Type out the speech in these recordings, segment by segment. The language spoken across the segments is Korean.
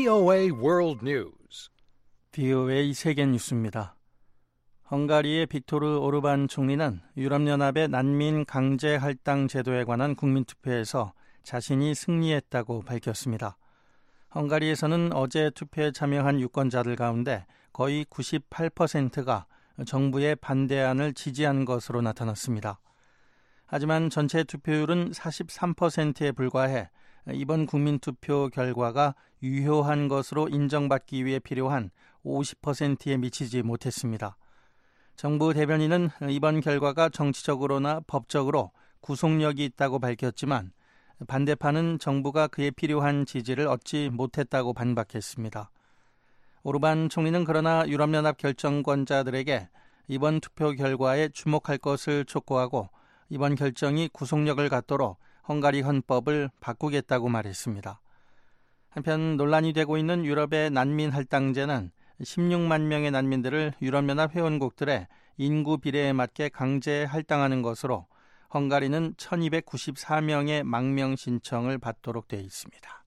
VOA World News. VOA 세계 뉴스입니다. 헝가리의 빅토르 오르반 총리는 유럽연합의 난민 강제 할당 제도에 관한 국민투표에서 자신이 승리했다고 밝혔습니다. 헝가리에서는 어제 투표에 참여한 유권자들 가운데 거의 98%가 정부의 반대안을 지지한 것으로 나타났습니다. 하지만 전체 투표율은 43%에 불과해 이번 국민투표 결과가 유효한 것으로 인정받기 위해 필요한 50%에 미치지 못했습니다. 정부 대변인은 이번 결과가 정치적으로나 법적으로 구속력이 있다고 밝혔지만 반대파는 정부가 그에 필요한 지지를 얻지 못했다고 반박했습니다. 오르반 총리는 그러나 유럽연합 결정권자들에게 이번 투표 결과에 주목할 것을 촉구하고 이번 결정이 구속력을 갖도록 헝가리 헌법을 바꾸겠다고 말했습니다. 한편 논란이 되고 있는 유럽의 난민 할당제는 16만 명의 난민들을 유럽연합 회원국들의 인구 비례에 맞게 강제 할당하는 것으로 헝가리는 1294명의 망명 신청을 받도록 되어 있습니다.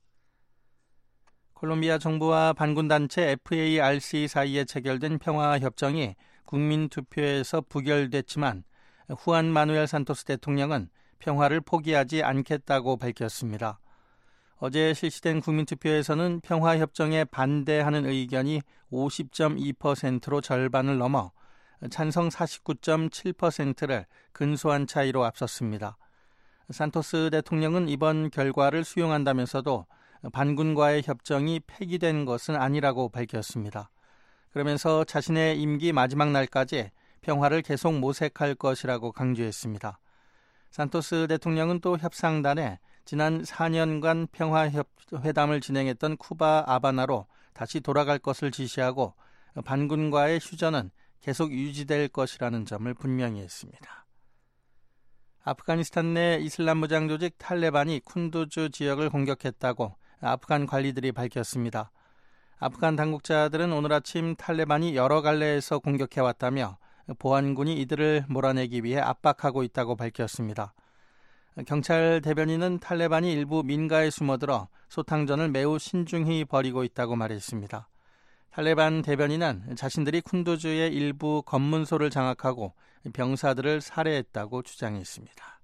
콜롬비아 정부와 반군단체 FARC 사이에 체결된 평화협정이 국민투표에서 부결됐지만 후안 마누엘 산토스 대통령은 평화를 포기하지 않겠다고 밝혔습니다. 어제 실시된 국민투표에서는 평화협정에 반대하는 의견이 50.2%로 절반을 넘어 찬성 49.7%를 근소한 차이로 앞섰습니다. 산토스 대통령은 이번 결과를 수용한다면서도 반군과의 협정이 폐기된 것은 아니라고 밝혔습니다. 그러면서 자신의 임기 마지막 날까지 평화를 계속 모색할 것이라고 강조했습니다. 산토스 대통령은 또 협상단에 지난 4년간 평화회담을 진행했던 쿠바 아바나로 다시 돌아갈 것을 지시하고 반군과의 휴전은 계속 유지될 것이라는 점을 분명히 했습니다. 아프가니스탄 내 이슬람 무장 조직 탈레반이 쿤두즈 지역을 공격했다고 아프간 관리들이 밝혔습니다. 아프간 당국자들은 오늘 아침 탈레반이 여러 갈래에서 공격해왔다며 보안군이 이들을 몰아내기 위해 압박하고 있다고 밝혔습니다. 경찰 대변인은 탈레반이 일부 민가에 숨어들어 소탕전을 매우 신중히 벌이고 있다고 말했습니다. 탈레반 대변인은 자신들이 쿤두즈의 일부 검문소를 장악하고 병사들을 살해했다고 주장했습니다.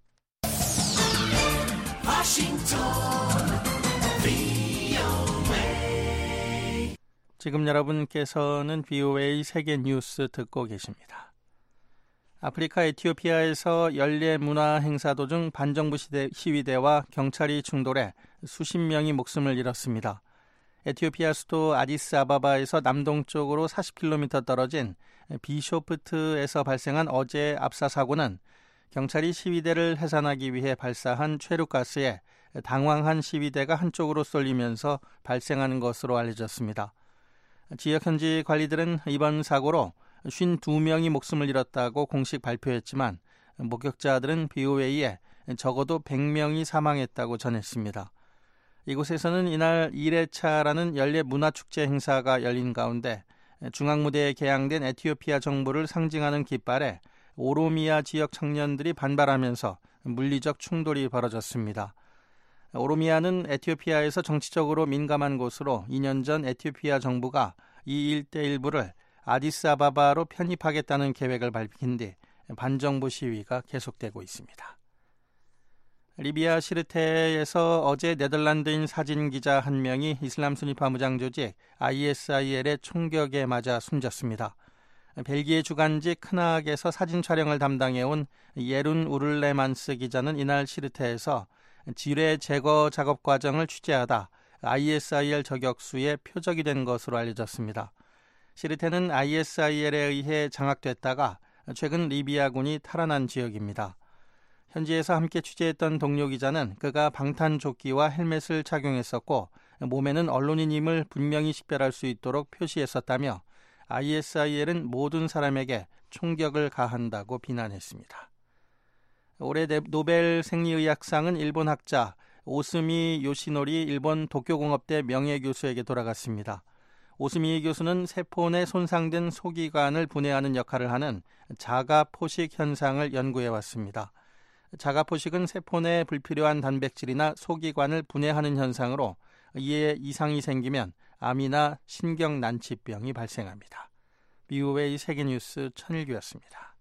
지금 여러분께서는 VOA 세계 뉴스 듣고 계십니다. 아프리카 에티오피아에서 연례 문화 행사 도중 반정부 시위대와 경찰이 충돌해 수십 명이 목숨을 잃었습니다. 에티오피아 수도 아디스아바바에서 남동쪽으로 40km 떨어진 비쇼프트에서 발생한 어제의 압사 사고는 경찰이 시위대를 해산하기 위해 발사한 최루가스에 당황한 시위대가 한쪽으로 쏠리면서 발생하는 것으로 알려졌습니다. 지역 현지 관리들은 이번 사고로 52명이 목숨을 잃었다고 공식 발표했지만 목격자들은 BOA에 적어도 100명이 사망했다고 전했습니다. 이곳에서는 이날 1회차라는 연례 문화축제 행사가 열린 가운데 중앙무대에 개양된 에티오피아 정부를 상징하는 깃발에 오로미아 지역 청년들이 반발하면서 물리적 충돌이 벌어졌습니다. 오로미아는 에티오피아에서 정치적으로 민감한 곳으로 2년 전 에티오피아 정부가 이 일대 일부를 아디스아바바로 편입하겠다는 계획을 밝힌 뒤 반정부 시위가 계속되고 있습니다. 리비아 시르테에서 어제 네덜란드인 사진기자 한 명이 이슬람 순위파 무장 조직 ISIL의 총격에 맞아 숨졌습니다. 벨기에 주간지 크나악에서 사진 촬영을 담당해온 예룬 우를레만스 기자는 이날 시르테에서 지뢰 제거 작업 과정을 취재하다 ISIL 저격수의 표적이 된 것으로 알려졌습니다. 시르테는 ISIL에 의해 장악됐다가 최근 리비아군이 탈환한 지역입니다. 현지에서 함께 취재했던 동료 기자는 그가 방탄조끼와 헬멧을 착용했었고 몸에는 언론인임을 분명히 식별할 수 있도록 표시했었다며 ISIL은 모든 사람에게 총격을 가한다고 비난했습니다. 올해 노벨 생리의학상은 일본 학자 오스미 요시노리 일본 도쿄공업대 명예교수에게 돌아갔습니다. 오스미 교수는 세포 내 손상된 소기관을 분해하는 역할을 하는 자가포식 현상을 연구해왔습니다. 자가포식은 세포 내 불필요한 단백질이나 소기관을 분해하는 현상으로 이에 이상이 생기면 암이나 신경난치병이 발생합니다. BOA 세계뉴스 천일규였습니다.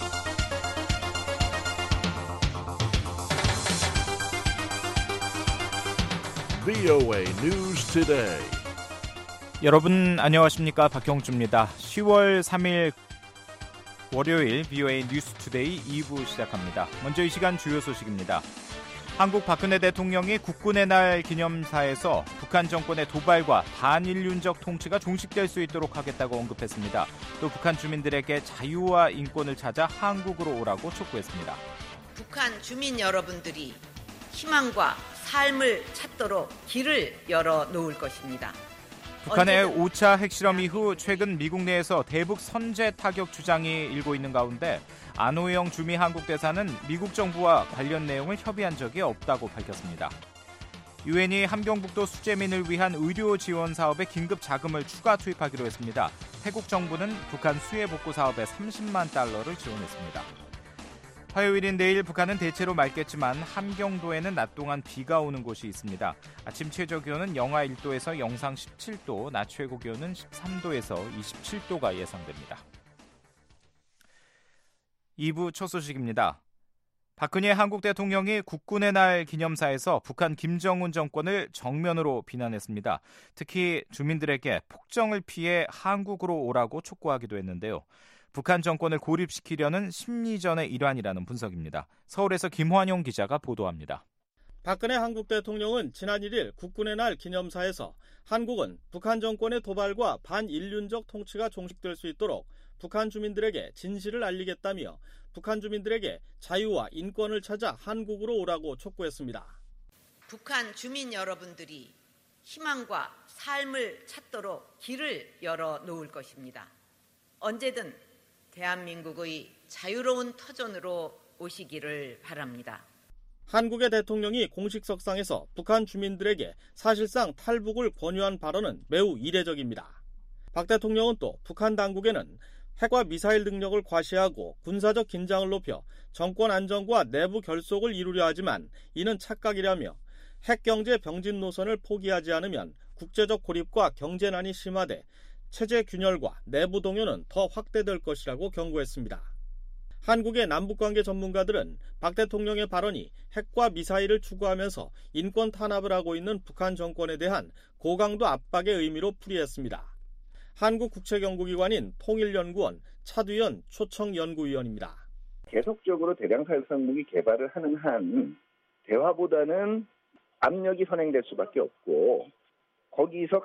BOA News Today. 여러분 안녕하십니까? 박형주입니다. 10월 3일 월요일 BOA 뉴스 투데이 2부 시작합니다. 먼저 이 시간 주요 소식입니다. 한국 박근혜 대통령이 국군의 날 기념사에서 북한 정권의 도발과 반인륜적 통치가 종식될 수 있도록 하겠다고 언급했습니다. 또 북한 주민들에게 자유와 인권을 찾아 한국으로 오라고 촉구했습니다. 북한 주민 여러분들이 희망과 삶을 찾도록 길을 열어놓을 것입니다. 북한의 5차 핵실험 이후 최근 미국 내에서 대북 선제 타격 주장이 일고 있는 가운데 안호영 주미 한국 대사는 미국 정부와 관련 내용을 협의한 적이 없다고 밝혔습니다. 유엔이 함경북도 수재민을 위한 의료 지원 사업에 긴급 자금을 추가 투입하기로 했습니다. 태국 정부는 북한 수해 복구 사업에 30만 달러를 지원했습니다. 화요일인 내일 북한은 대체로 맑겠지만 함경도에는 낮 동안 비가 오는 곳이 있습니다. 아침 최저기온은 영하 1도에서 영상 17도, 낮 최고기온은 13도에서 27도가 예상됩니다. 2부 첫 소식입니다. 박근혜 한국 대통령이 국군의 날 기념사에서 북한 김정은 정권을 정면으로 비난했습니다. 특히 주민들에게 폭정을 피해 한국으로 오라고 촉구하기도 했는데요. 북한 정권을 고립시키려는 심리전의 일환이라는 분석입니다. 서울에서 김환용 기자가 보도합니다. 박근혜 한국 대통령은 지난 1일 국군의 날 기념사에서 한국은 북한 정권의 도발과 반인륜적 통치가 종식될 수 있도록 북한 주민들에게 진실을 알리겠다며 북한 주민들에게 자유와 인권을 찾아 한국으로 오라고 촉구했습니다. 북한 주민 여러분들이 희망과 삶을 찾도록 길을 열어놓을 것입니다. 언제든 대한민국의 자유로운 터전으로 오시기를 바랍니다. 한국의 대통령이 공식 석상에서 북한 주민들에게 사실상 탈북을 권유한 발언은 매우 이례적입니다. 박 대통령은 또 북한 당국에는 핵과 미사일 능력을 과시하고 군사적 긴장을 높여 정권 안정과 내부 결속을 이루려 하지만 이는 착각이라며 핵경제 병진 노선을 포기하지 않으면 국제적 고립과 경제난이 심화돼 체제 균열과 내부 동요는 더 확대될 것이라고 경고했습니다. 한국의 남북관계 전문가들은 박 대통령의 발언이 핵과 미사일을 추구하면서 인권 탄압을 하고 있는 북한 정권에 대한 고강도 압박의 의미로 풀이했습니다. 한국국책연구기관인 통일연구원 차두현 초청연구위원입니다. 계속적으로 대량살상무기 개발을 하는 한 대화보다는 압력이 선행될 수밖에 없고 거기서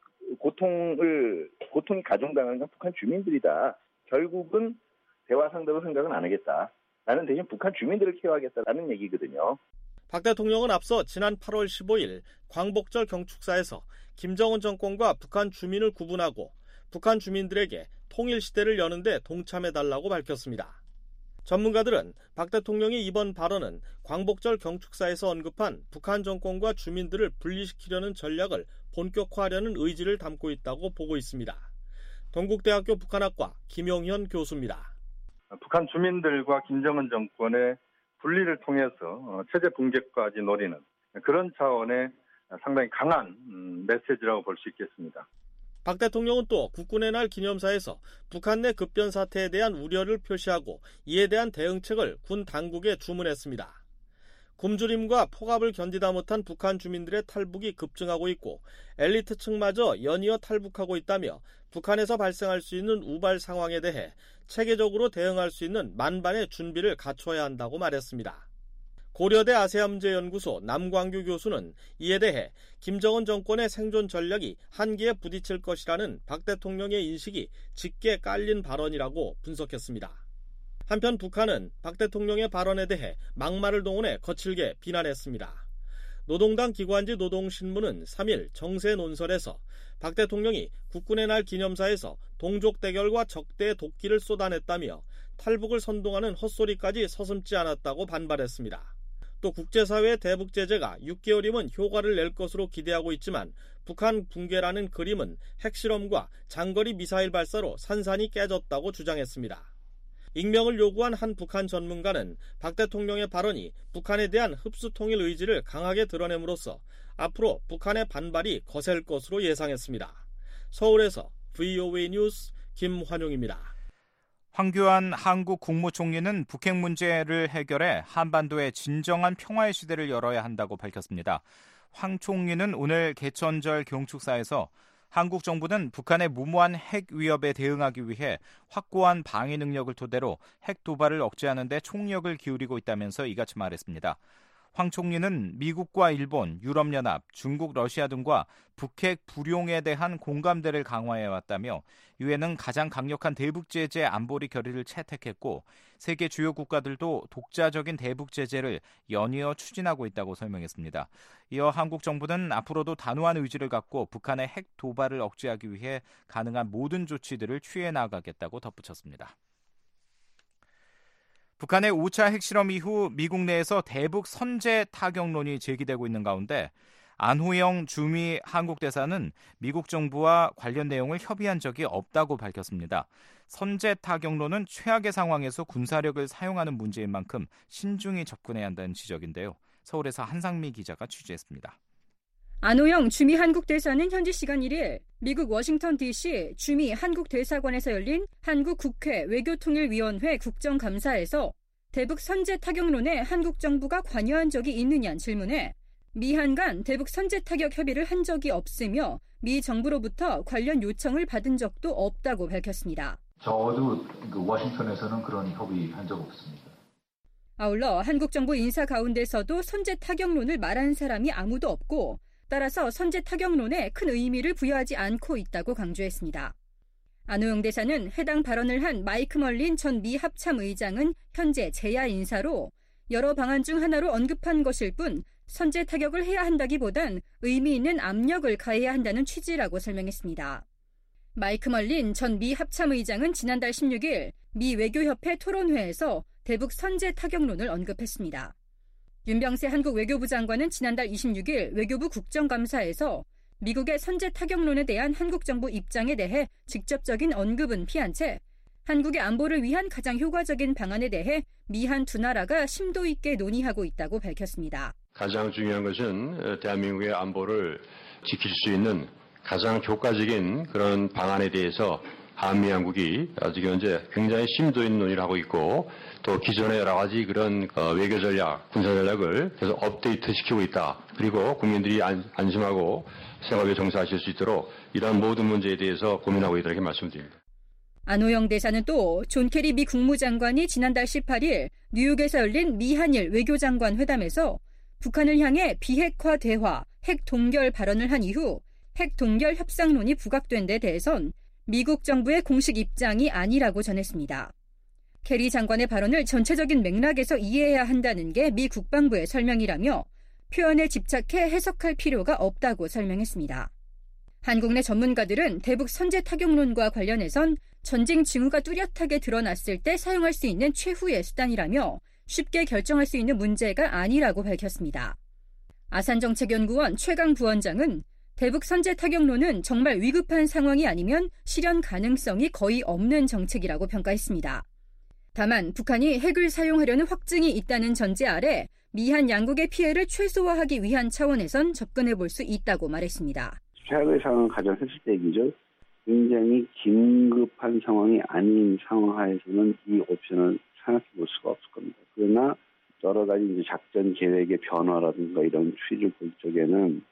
고통이 가중당하는 건 북한 주민들이다. 결국은 대화 상대로 생각은 안 하겠다. 나는 대신 북한 주민들을 케어하겠다라는 얘기거든요. 박 대통령은 앞서 지난 8월 15일 광복절 경축사에서 김정은 정권과 북한 주민을 구분하고 북한 주민들에게 통일시대를 여는데 동참해달라고 밝혔습니다. 전문가들은 박 대통령의 이번 발언은 광복절 경축사에서 언급한 북한 정권과 주민들을 분리시키려는 전략을 본격화하려는 의지를 담고 있다고 보고 있습니다. 동국대학교 북한학과 김용현 교수입니다. 북한 주민들과 김정은 정권의 분리를 통해서 체제 붕괴까지 노리는 그런 차원의 상당히 강한 메시지라고 볼 수 있겠습니다. 박 대통령은 또 국군의 날 기념사에서 북한 내 급변 사태에 대한 우려를 표시하고 이에 대한 대응책을 군 당국에 주문했습니다. 굶주림과 폭압을 견디다 못한 북한 주민들의 탈북이 급증하고 있고 엘리트층마저 연이어 탈북하고 있다며 북한에서 발생할 수 있는 우발 상황에 대해 체계적으로 대응할 수 있는 만반의 준비를 갖춰야 한다고 말했습니다. 고려대 아세아문제연구소 남광규 교수는 이에 대해 김정은 정권의 생존 전략이 한계에 부딪힐 것이라는 박 대통령의 인식이 짙게 깔린 발언이라고 분석했습니다. 한편 북한은 박 대통령의 발언에 대해 막말을 동원해 거칠게 비난했습니다. 노동당 기관지 노동신문은 3일 정세 논설에서 박 대통령이 국군의 날 기념사에서 동족 대결과 적대의 도끼를 쏟아냈다며 탈북을 선동하는 헛소리까지 서슴지 않았다고 반발했습니다. 또 국제사회의 대북 제재가 6개월이면 효과를 낼 것으로 기대하고 있지만 북한 붕괴라는 그림은 핵실험과 장거리 미사일 발사로 산산이 깨졌다고 주장했습니다. 익명을 요구한 한 북한 전문가는 박 대통령의 발언이 북한에 대한 흡수통일 의지를 강하게 드러냄으로써 앞으로 북한의 반발이 거셀 것으로 예상했습니다. 서울에서 VOA 뉴스 김환용입니다. 황교안 한국 국무총리는 북핵 문제를 해결해 한반도의 진정한 평화의 시대를 열어야 한다고 밝혔습니다. 황 총리는 오늘 개천절 경축사에서 한국 정부는 북한의 무모한 핵 위협에 대응하기 위해 확고한 방위 능력을 토대로 핵 도발을 억제하는 데 총력을 기울이고 있다면서 이같이 말했습니다. 황 총리는 미국과 일본, 유럽연합, 중국, 러시아 등과 북핵 불용에 대한 공감대를 강화해왔다며 유엔은 가장 강력한 대북 제재 안보리 결의를 채택했고 세계 주요 국가들도 독자적인 대북 제재를 연이어 추진하고 있다고 설명했습니다. 이어 한국 정부는 앞으로도 단호한 의지를 갖고 북한의 핵 도발을 억제하기 위해 가능한 모든 조치들을 취해 나가겠다고 덧붙였습니다. 북한의 5차 핵실험 이후 미국 내에서 대북 선제 타격론이 제기되고 있는 가운데 안호영 주미 한국 대사는 미국 정부와 관련 내용을 협의한 적이 없다고 밝혔습니다. 선제 타격론은 최악의 상황에서 군사력을 사용하는 문제인 만큼 신중히 접근해야 한다는 지적인데요. 서울에서 한상미 기자가 취재했습니다. 안호영 주미 한국 대사는 현지 시간 1일 미국 워싱턴 DC 주미 한국 대사관에서 열린 한국 국회 외교통일위원회 국정감사에서 대북 선제 타격론에 한국 정부가 관여한 적이 있느냐는 질문에 미한 간 대북 선제 타격 협의를 한 적이 없으며 미 정부로부터 관련 요청을 받은 적도 없다고 밝혔습니다. 저도 워싱턴에서는 그런 협의한 적 없습니다. 아울러 한국 정부 인사 가운데서도 선제 타격론을 말한 사람이 아무도 없고 따라서 선제 타격론에 큰 의미를 부여하지 않고 있다고 강조했습니다. 안호영 대사는 해당 발언을 한 마이크 멀린 전 미 합참의장은 현재 재야 인사로 여러 방안 중 하나로 언급한 것일 뿐 선제 타격을 해야 한다기보단 의미 있는 압력을 가해야 한다는 취지라고 설명했습니다. 마이크 멀린 전 미 합참의장은 지난달 16일 미 외교협회 토론회에서 대북 선제 타격론을 언급했습니다. 윤병세 한국 외교부 장관은 지난달 26일 외교부 국정감사에서 미국의 선제 타격론에 대한 한국 정부 입장에 대해 직접적인 언급은 피한 채 한국의 안보를 위한 가장 효과적인 방안에 대해 미한 두 나라가 심도 있게 논의하고 있다고 밝혔습니다. 가장 중요한 것은 대한민국의 안보를 지킬 수 있는 가장 효과적인 그런 방안에 대해서 한미 양국이 아직 현재 굉장히 심도 있는 논의를 하고 있고 또 기존의 여러 가지 그런 외교 전략, 군사 전략을 계속 업데이트 시키고 있다. 그리고 국민들이 안심하고 생활에 종사하실 수 있도록 이러한 모든 문제에 대해서 고민하고 있다 이렇게 말씀드립니다. 안호영 대사는 또 존 케리 미 국무장관이 지난달 18일 뉴욕에서 열린 미한일 외교장관 회담에서 북한을 향해 비핵화 대화, 핵 동결 발언을 한 이후 핵 동결 협상론이 부각된 데 대해선 미국 정부의 공식 입장이 아니라고 전했습니다. 케리 장관의 발언을 전체적인 맥락에서 이해해야 한다는 게 미 국방부의 설명이라며 표현에 집착해 해석할 필요가 없다고 설명했습니다. 한국 내 전문가들은 대북 선제 타격론과 관련해선 전쟁 징후가 뚜렷하게 드러났을 때 사용할 수 있는 최후의 수단이라며 쉽게 결정할 수 있는 문제가 아니라고 밝혔습니다. 아산정책연구원 최강 부원장은 대북 선제 타격론은 정말 위급한 상황이 아니면 실현 가능성이 거의 없는 정책이라고 평가했습니다. 다만 북한이 핵을 사용하려는 확증이 있다는 전제 아래 미한 양국의 피해를 최소화하기 위한 차원에선 접근해 볼 수 있다고 말했습니다. 최악의 상황은 가장 현실적이죠. 굉장히 긴급한 상황이 아닌 상황 하에서는 이 옵션을 생각해 볼 수가 없을 겁니다. 그러나 여러 가지 이제 작전 계획의 변화라든가 이런 추이를 볼 적에는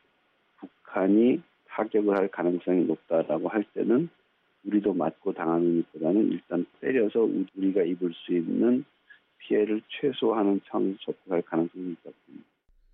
북한이 타격을 할 가능성이 높다라고 할 때는 우리도 맞고 당하는 것보다는 일단 때려서 우리가 입을 수 있는 피해를 최소화하는 차원에서 접근할 가능성이 있다고 봅니다.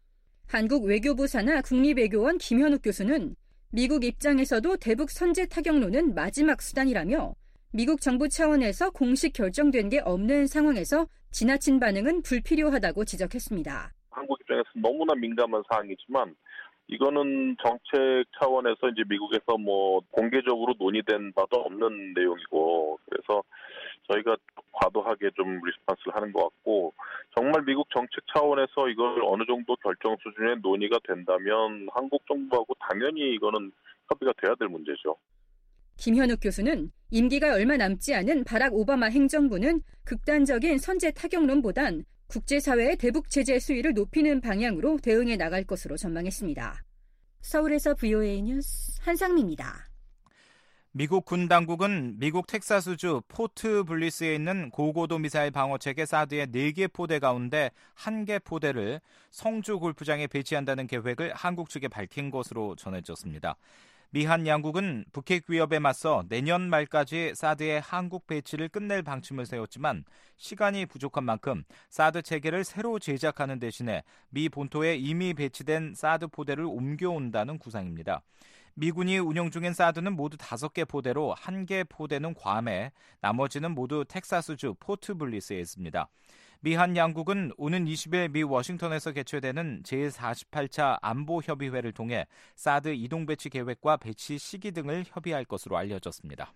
한국 외교부 산하 국립외교원 김현욱 교수는 미국 입장에서도 대북 선제 타격론은 마지막 수단이라며 미국 정부 차원에서 공식 결정된 게 없는 상황에서 지나친 반응은 불필요하다고 지적했습니다. 한국 입장에서 너무나 민감한 사항이지만 이거는 정책 차원에서 이제 미국에서 공개적으로 논의된 바도 없는 내용이고 그래서 저희가 과도하게 좀 리스폰스를 하는 것 같고 정말 미국 정책 차원에서 이걸 어느 정도 결정 수준의 논의가 된다면 한국 정부하고 당연히 이거는 협의가 돼야 될 문제죠. 김현욱 교수는 임기가 얼마 남지 않은 바락 오바마 행정부는 극단적인 선제 타격론보단 국제사회의 대북 제재 수위를 높이는 방향으로 대응해 나갈 것으로 전망했습니다. 서울에서 VOA 뉴스 한상미입니다. 미국 군 당국은 미국 텍사스주 포트 블리스에 있는 고고도 미사일 방어체계 사드의 4개 포대 가운데 1개 포대를 성주 골프장에 배치한다는 계획을 한국 측에 밝힌 것으로 전해졌습니다. 미한 양국은 북핵 위협에 맞서 내년 말까지 사드의 한국 배치를 끝낼 방침을 세웠지만 시간이 부족한 만큼 사드 체계를 새로 제작하는 대신에 미 본토에 이미 배치된 사드 포대를 옮겨온다는 구상입니다. 미군이 운영 중인 사드는 모두 5개 포대로 1개 포대는 괌에, 나머지는 모두 텍사스주 포트 블리스에 있습니다. 미한 양국은 오는 20일 미 워싱턴에서 개최되는 제48차 안보협의회를 통해 사드 이동 배치 계획과 배치 시기 등을 협의할 것으로 알려졌습니다.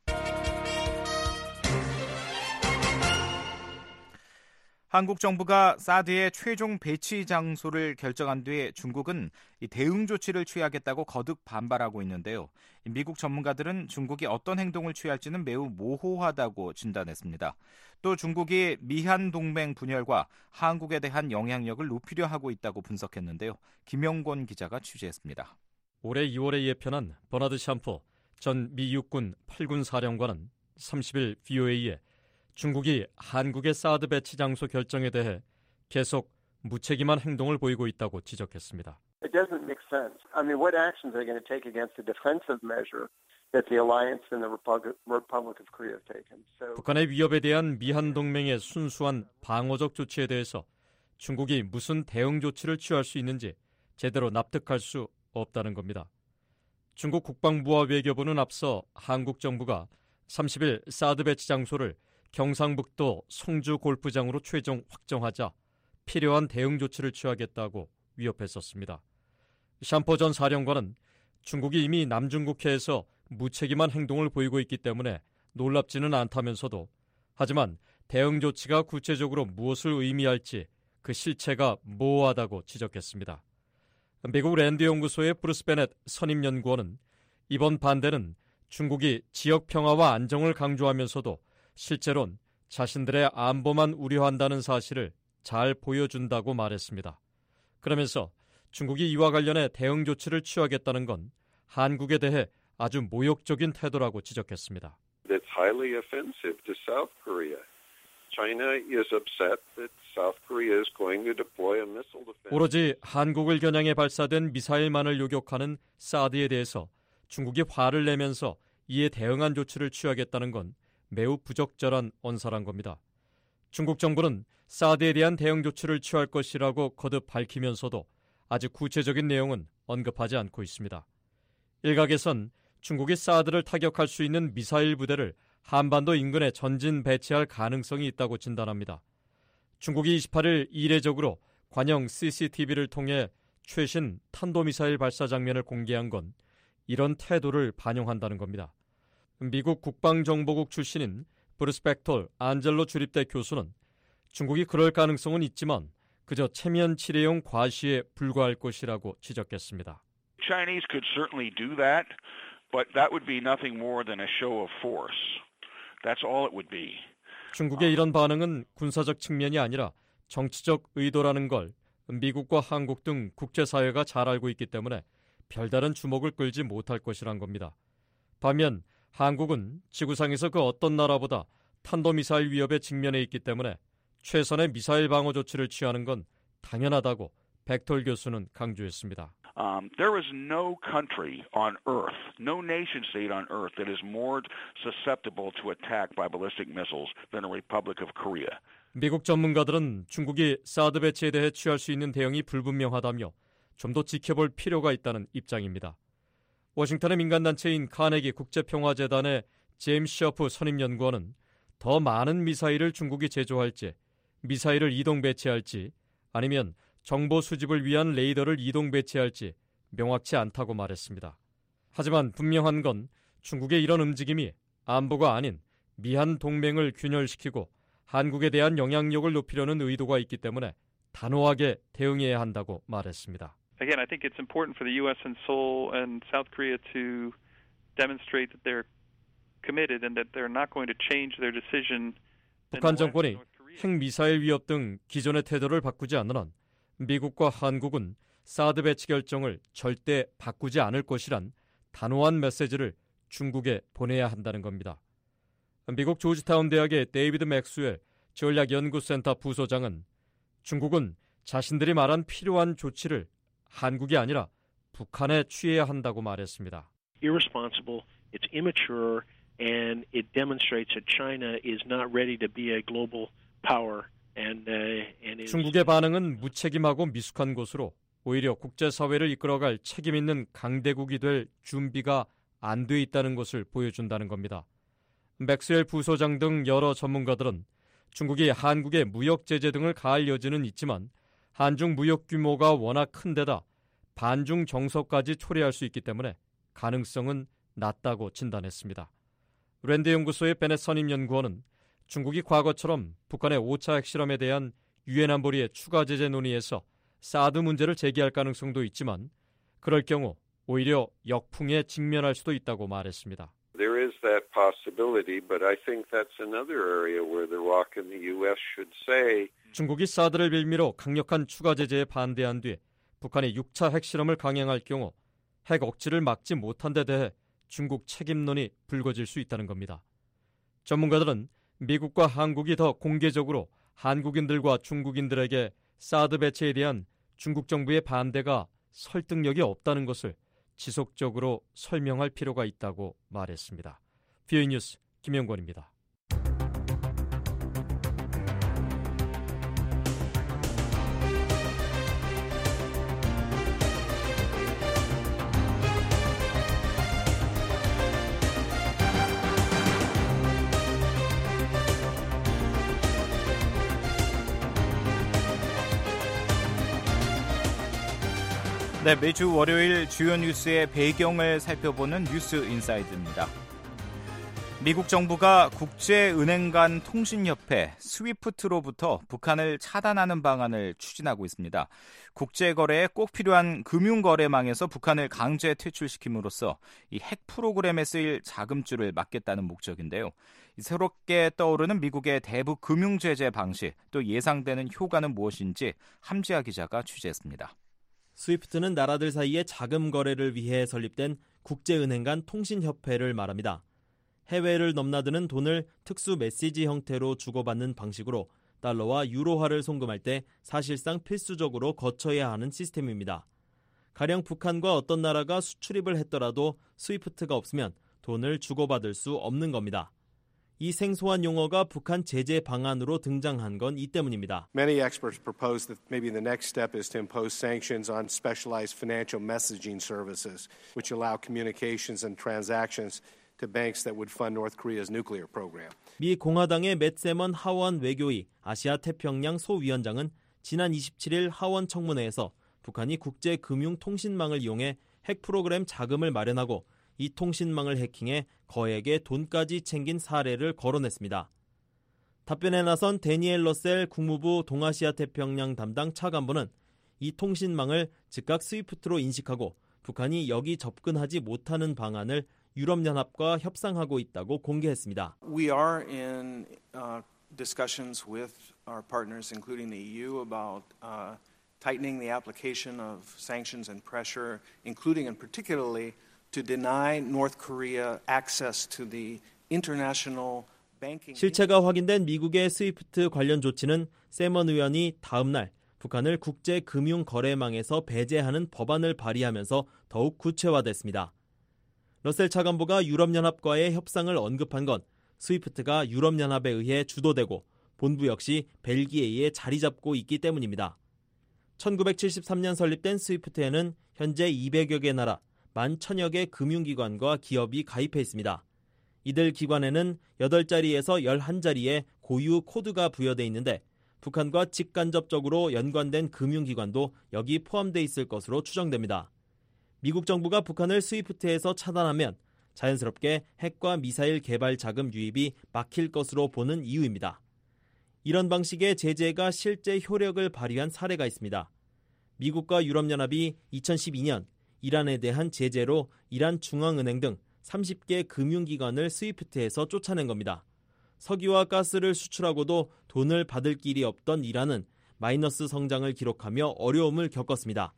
한국 정부가 사드의 최종 배치 장소를 결정한 뒤에 중국은 대응 조치를 취하겠다고 거듭 반발하고 있는데요. 미국 전문가들은 중국이 어떤 행동을 취할지는 매우 모호하다고 진단했습니다. 또 중국이 미한 동맹 분열과 한국에 대한 영향력을 높이려 하고 있다고 분석했는데요. 김영권 기자가 취재했습니다. 올해 2월에 예편한 버나드 샴포 전 미 육군 8군 사령관은 30일 VOA에 중국이 한국의 사드 배치 장소 결정에 대해 계속 무책임한 행동을 보이고 있다고 지적했습니다. It doesn't make sense. I mean, what actions are they going to take against the defensive measure that the alliance and the Republic of Korea have taken? 북한의 위협에 대한 미한 동맹의 순수한 방어적 조치에 대해서 중국이 무슨 대응 조치를 취할 수 있는지 제대로 납득할 수 없다는 겁니다. 중국 국방부와 외교부는 앞서 한국 정부가 30일 사드 배치 장소를 경상북도 성주 골프장으로 최종 확정하자 필요한 대응 조치를 취하겠다고 위협했었습니다. 샴포 전 사령관은 중국이 이미 남중국해에서 무책임한 행동을 보이고 있기 때문에 놀랍지는 않다면서도 하지만 대응 조치가 구체적으로 무엇을 의미할지 그 실체가 모호하다고 지적했습니다. 미국 랜드 연구소의 브루스 베넷 선임연구원은 이번 반대는 중국이 지역 평화와 안정을 강조하면서도 실제론 자신들의 안보만 우려한다는 사실을 잘 보여준다고 말했습니다. 그러면서 중국이 이와 관련해 대응 조치를 취하겠다는 건 한국에 대해 아주 모욕적인 태도라고 지적했습니다. It's highly offensive to South Korea. China is upset that South Korea is going to deploy a missile defense. 오로지 한국을 겨냥해 발사된 미사일만을 요격하는 사드에 대해서 중국이 화를 내면서 이에 대응한 조치를 취하겠다는 건 매우 부적절한 언사란 겁니다. 중국 정부는 사드에 대한 대응 조치를 취할 것이라고 거듭 밝히면서도 아직 구체적인 내용은 언급하지 않고 있습니다. 일각에선 중국이 사드를 타격할 수 있는 미사일 부대를 한반도 인근에 전진 배치할 가능성이 있다고 진단합니다. 중국이 28일 이례적으로 관영 CCTV를 통해 최신 탄도미사일 발사 장면을 공개한 건 이런 태도를 반영한다는 겁니다. 미국 국방정보국 출신인 브루스 벡톨 안젤로 주립대 교수는 중국이 그럴 가능성은 있지만 그저 체면 치레용 과시에 불과할 것이라고 지적했습니다. Chinese could certainly do that, but that would be nothing more than a show of force. That's all it would be. 중국의 이런 반응은 군사적 측면이 아니라 정치적 의도라는 걸 미국과 한국 등 국제사회가 잘 알고 있기 때문에 별다른 주목을 끌지 못할 것이란 겁니다. 반면 한국은 지구상에서 그 어떤 나라보다 탄도미사일 위협에 직면해 있기 때문에 최선의 미사일 방어 조치를 취하는 건 당연하다고 벡톨 교수는 강조했습니다. There is no country on earth, no nation state on earth that is more susceptible to attack by ballistic missiles than the Republic of Korea. 미국 전문가들은 중국이 사드 배치에 대해 취할 수 있는 대응이 불분명하다며 좀 더 지켜볼 필요가 있다는 입장입니다. 워싱턴의 민간단체인 카네기 국제평화재단의 제임스 셔프 선임연구원은 더 많은 미사일을 중국이 제조할지, 미사일을 이동 배치할지, 아니면 정보 수집을 위한 레이더를 이동 배치할지 명확치 않다고 말했습니다. 하지만 분명한 건 중국의 이런 움직임이 안보가 아닌 미한 동맹을 균열시키고 한국에 대한 영향력을 높이려는 의도가 있기 때문에 단호하게 대응해야 한다고 말했습니다. Again, I think it's important for the U.S. and Seoul and South Korea to demonstrate that they're committed and that they're not going to change their decision. 북한 정권이 핵미사일 위협 등 기존의 태도를 바꾸지 않는 한 미국과 한국은 사드 배치 결정을 절대 바꾸지 않을 것이란 단호한 메시지를 중국에 보내야 한다는 겁니다. 미국 조지타운 대학의 데이비드 맥스웰 전략연구센터 부소장은 중국은 자신들이 말한 필요한 조치를 한국이 아니라 북한에 취해야 한다고 말했습니다. Irresponsible, it's immature, and it demonstrates that China is not ready to be a global power. 중국의 반응은 무책임하고 미숙한 것으로 오히려 국제사회를 이끌어갈 책임 있는 강대국이 될 준비가 안 돼 있다는 것을 보여준다는 겁니다. 맥스웰 부소장 등 여러 전문가들은 중국이 한국에 무역 제재 등을 가할 여지는 있지만 한중 무역 규모가 워낙 큰 데다 반중 정서까지 초래할 수 있기 때문에 가능성은 낮다고 진단했습니다. 랜드 연구소의 베넷 선임 연구원은 중국이 과거처럼 북한의 5차 핵실험에 대한 유엔 안보리의 추가 제재 논의에서 사드 문제를 제기할 가능성도 있지만 그럴 경우 오히려 역풍에 직면할 수도 있다고 말했습니다. There is that possibility, but I think that's another area where the ROC and the U.S. should say. 중국이 사드를 빌미로 강력한 추가 제재에 반대한 뒤 북한이 6차 핵실험을 강행할 경우 핵 억지를 막지 못한 데 대해 중국 책임론이 불거질 수 있다는 겁니다. 전문가들은 미국과 한국이 더 공개적으로 한국인들과 중국인들에게 사드 배치에 대한 중국 정부의 반대가 설득력이 없다는 것을 지속적으로 설명할 필요가 있다고 말했습니다. VOA 뉴스 김영권입니다. 네, 매주 월요일 주요 뉴스의 배경을 살펴보는 뉴스 인사이드입니다. 미국 정부가 국제은행 간 통신협회 스위프트로부터 북한을 차단하는 방안을 추진하고 있습니다. 국제거래에 꼭 필요한 금융거래망에서 북한을 강제 퇴출시킴으로써 이 핵 프로그램에 쓰일 자금줄을 막겠다는 목적인데요. 새롭게 떠오르는 미국의 대북 금융제재 방식, 또 예상되는 효과는 무엇인지 함지아 기자가 취재했습니다. 스위프트는 나라들 사이의 자금 거래를 위해 설립된 국제은행 간 통신협회를 말합니다. 해외를 넘나드는 돈을 특수 메시지 형태로 주고받는 방식으로 달러와 유로화를 송금할 때 사실상 필수적으로 거쳐야 하는 시스템입니다. 가령 북한과 어떤 나라가 수출입을 했더라도 스위프트가 없으면 돈을 주고받을 수 없는 겁니다. 이 생소한 용어가 북한 제재 방안으로 등장한 건 이 때문입니다. Many experts propose that maybe the next step is to impose sanctions on specialized financial messaging services, which allow communications and transactions to banks that would fund North Korea's nuclear program. 미 공화당의 맷 세먼 하원 외교위 아시아 태평양 소위원장은 지난 27일 하원 청문회에서 북한이 국제금융통신망을 이용해 핵 프로그램 자금을 마련하고 이 통신망을 해킹해 거액의 돈까지 챙긴 사례를 거론했습니다. 답변에 나선 데니엘 러셀 국무부 동아시아 태평양 담당 차관보는 이 통신망을 즉각 스위프트로 인식하고 북한이 여기 접근하지 못하는 방안을 유럽연합과 협상하고 있다고 공개했습니다. We are in discussions with our partners, including the EU, about tightening the application of sanctions and pressure, including and particularly to deny North Korea access to the international banking. 실체가 확인된 미국의 스위프트 관련 조치는 세먼 의원이 다음 날 북한을 국제 금융 거래망에서 배제하는 법안을 발의하면서 더욱 구체화됐습니다. 러셀 차관보가 유럽연합과의 협상을 언급한 건 스위프트가 유럽연합에 의해 주도되고 본부 역시 벨기에에 자리 잡고 있기 때문입니다. 1973년 설립된 스위프트에는 현재 200여 개 나라 11,000여 개 금융기관과 기업이 가입해 있습니다. 이들 기관에는 8자리에서 11자리의 고유 코드가 부여돼 있는데 북한과 직간접적으로 연관된 금융기관도 여기 포함돼 있을 것으로 추정됩니다. 미국 정부가 북한을 스위프트에서 차단하면 자연스럽게 핵과 미사일 개발 자금 유입이 막힐 것으로 보는 이유입니다. 이런 방식의 제재가 실제 효력을 발휘한 사례가 있습니다. 미국과 유럽연합이 2012년 이란에 대한 제재로 이란 중앙은행 등 30개 금융기관을 스위프트에서 쫓아낸 겁니다. 석유와 가스를 수출하고도 돈을 받을 길이 없던 이란은 마이너스 성장을 기록하며 어려움을 겪었습니다.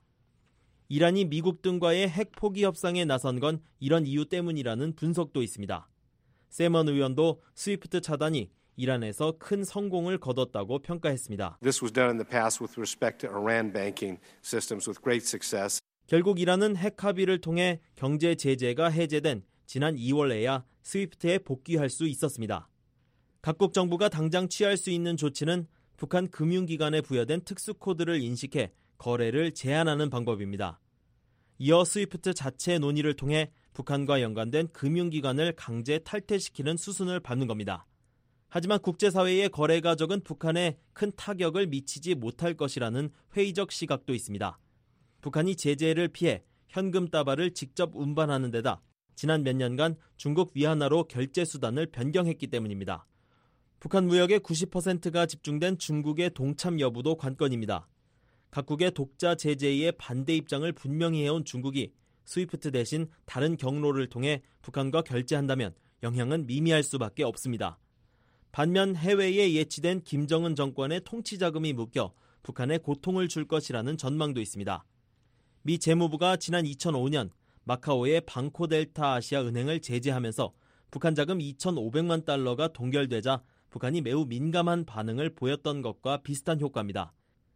이란이 미국 등과의 핵 포기 협상에 나선 건 이런 이유 때문이라는 분석도 있습니다. 세먼 의원도 스위프트 차단이 이란에서 큰 성공을 거뒀다고 평가했습니다. This was done in the past with respect to Iran banking systems with great success. 결국 이란은 핵 합의를 통해 경제 제재가 해제된 지난 2월에야 스위프트에 복귀할 수 있었습니다. 각국 정부가 당장 취할 수 있는 조치는 북한 금융기관에 부여된 특수코드를 인식해 거래를 제한하는 방법입니다. 이어 스위프트 자체 논의를 통해 북한과 연관된 금융기관을 강제 탈퇴시키는 수순을 밟는 겁니다. 하지만 국제사회의 거래 가적은 북한에 큰 타격을 미치지 못할 것이라는 회의적 시각도 있습니다. 북한이 제재를 피해 현금 다발을 직접 운반하는 데다 지난 몇 년간 중국 위안화로 결제 수단을 변경했기 때문입니다. 북한 무역의 90%가 집중된 중국의 동참 여부도 관건입니다. 각국의 독자 제재에 반대 입장을 분명히 해온 중국이 스위프트 대신 다른 경로를 통해 북한과 결제한다면 영향은 미미할 수밖에 없습니다. 반면 해외에 예치된 김정은 정권의 통치 자금이 묶여 북한에 고통을 줄 것이라는 전망도 있습니다. 미 재무부가 지난 2005년 마카오의 방코델타 아시아 은행을 제재하면서 북한 자금 2,500만 달러가 동결되자 북한이 매우 민감한 반응을 보였던 것과 비슷한 효과입니다.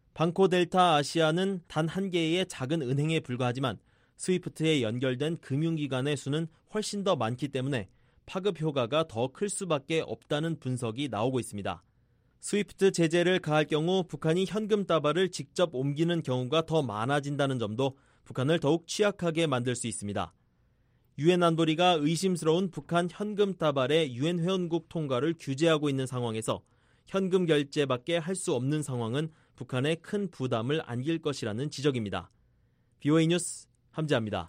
방코델타 아시아는 단 한 개의 작은 은행에 불과하지만 스위프트에 연결된 금융기관의 수는 훨씬 더 많기 때문에 파급 효과가 더 클 수밖에 없다는 분석이 나오고 있습니다. 스위프트 제재를 가할 경우 북한이 현금 다발을 직접 옮기는 경우가 더 많아진다는 점도 북한을 더욱 취약하게 만들 수 있습니다. 유엔 안보리가 의심스러운 북한 현금 다발의 유엔 회원국 통과를 규제하고 있는 상황에서 현금 결제밖에 할 수 없는 상황은 북한에 큰 부담을 안길 것이라는 지적입니다. BOA 뉴스 함지아입니다.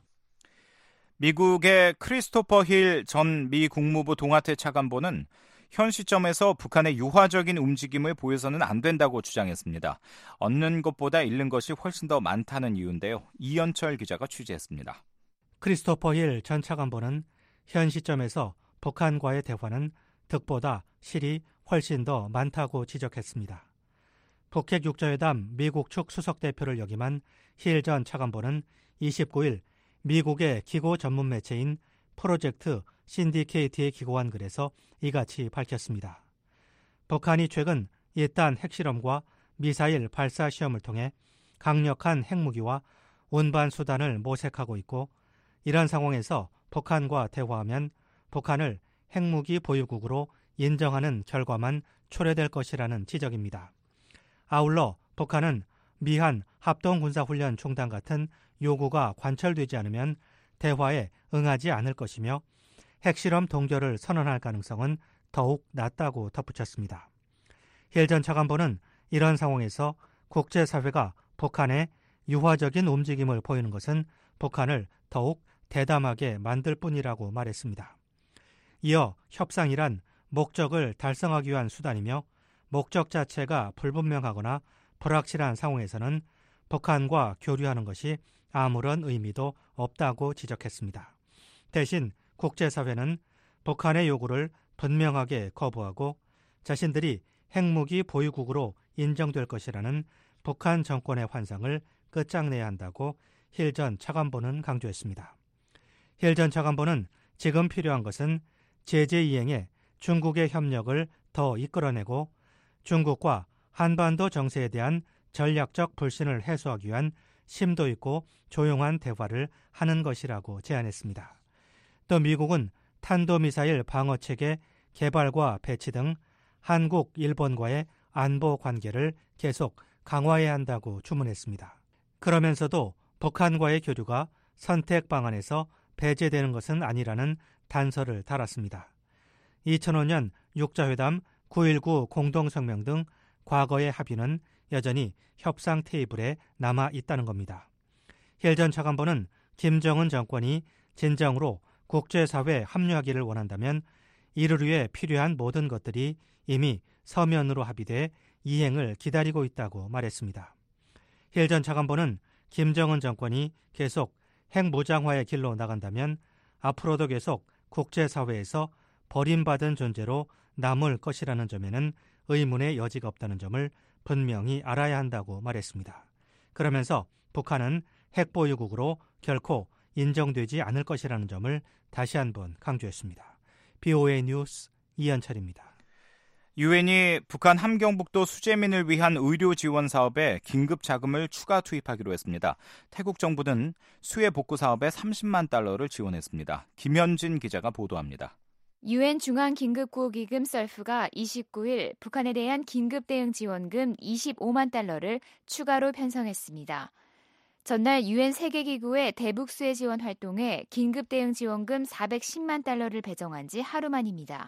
미국의 크리스토퍼 힐 전 미 국무부 동아태 차관보는 현 시점에서 북한의 유화적인 움직임을 보여서는 안 된다고 주장했습니다. 얻는 것보다 잃는 것이 훨씬 더 많다는 이유인데요. 이현철 기자가 취재했습니다. 크리스토퍼 힐 전 차관보는 현 시점에서 북한과의 대화는 득보다 실이 훨씬 더 많다고 지적했습니다. 북핵 육자회담 미국 측 수석대표를 역임한 힐 전 차관보는 29일 미국의 기고 전문 매체인 프로젝트 신디케이트에 기고한 글에서 이같이 밝혔습니다. 북한이 최근 잇단 핵실험과 미사일 발사 시험을 통해 강력한 핵무기와 운반 수단을 모색하고 있고 이런 상황에서 북한과 대화하면 북한을 핵무기 보유국으로 인정하는 결과만 초래될 것이라는 지적입니다. 아울러 북한은 미한 합동군사훈련 중단 같은 요구가 관철되지 않으면 대화에 응하지 않을 것이며 핵실험 동결을 선언할 가능성은 더욱 낮다고 덧붙였습니다. 힐 전 차관보는 이런 상황에서 국제사회가 북한의 유화적인 움직임을 보이는 것은 북한을 더욱 대담하게 만들 뿐이라고 말했습니다. 이어 협상이란 목적을 달성하기 위한 수단이며 목적 자체가 불분명하거나 불확실한 상황에서는 북한과 교류하는 것이 아무런 의미도 없다고 지적했습니다. 대신 국제사회는 북한의 요구를 분명하게 거부하고 자신들이 핵무기 보유국으로 인정될 것이라는 북한 정권의 환상을 끝장내야 한다고 힐 전 차관보는 강조했습니다. 힐 전 차관보는 지금 필요한 것은 제재 이행에 중국의 협력을 더 이끌어내고 중국과 한반도 정세에 대한 전략적 불신을 해소하기 위한 심도 있고 조용한 대화를 하는 것이라고 제안했습니다. 또 미국은 탄도미사일 방어체계 개발과 배치 등 한국, 일본과의 안보 관계를 계속 강화해야 한다고 주문했습니다. 그러면서도 북한과의 교류가 선택 방안에서 배제되는 것은 아니라는 단서를 달았습니다. 2005년 육자회담 9.19 공동성명 등 과거의 합의는 여전히 협상 테이블에 남아 있다는 겁니다. 힐 전 차관보는 김정은 정권이 진정으로 국제사회에 합류하기를 원한다면 이를 위해 필요한 모든 것들이 이미 서면으로 합의돼 이행을 기다리고 있다고 말했습니다. 힐 전 차관보는 김정은 정권이 계속 핵무장화의 길로 나간다면 앞으로도 계속 국제사회에서 버림받은 존재로 남을 것이라는 점에는 의문의 여지가 없다는 점을 분명히 알아야 한다고 말했습니다. 그러면서 북한은 핵보유국으로 결코 인정되지 않을 것이라는 점을 다시 한번 강조했습니다. BOA 뉴스 이현철입니다. 유엔이 북한 함경북도 수재민을 위한 의료 지원 사업에 긴급 자금을 추가 투입하기로 했습니다. 태국 정부는 수해 복구 사업에 30만 달러를 지원했습니다. 김현진 기자가 보도합니다. 유엔 중앙긴급구호기금 썰프가 29일 북한에 대한 긴급 대응 지원금 25만 달러를 추가로 편성했습니다. 전날 유엔 세계기구의 대북 수해 지원 활동에 긴급 대응 지원금 410만 달러를 배정한 지 하루 만입니다.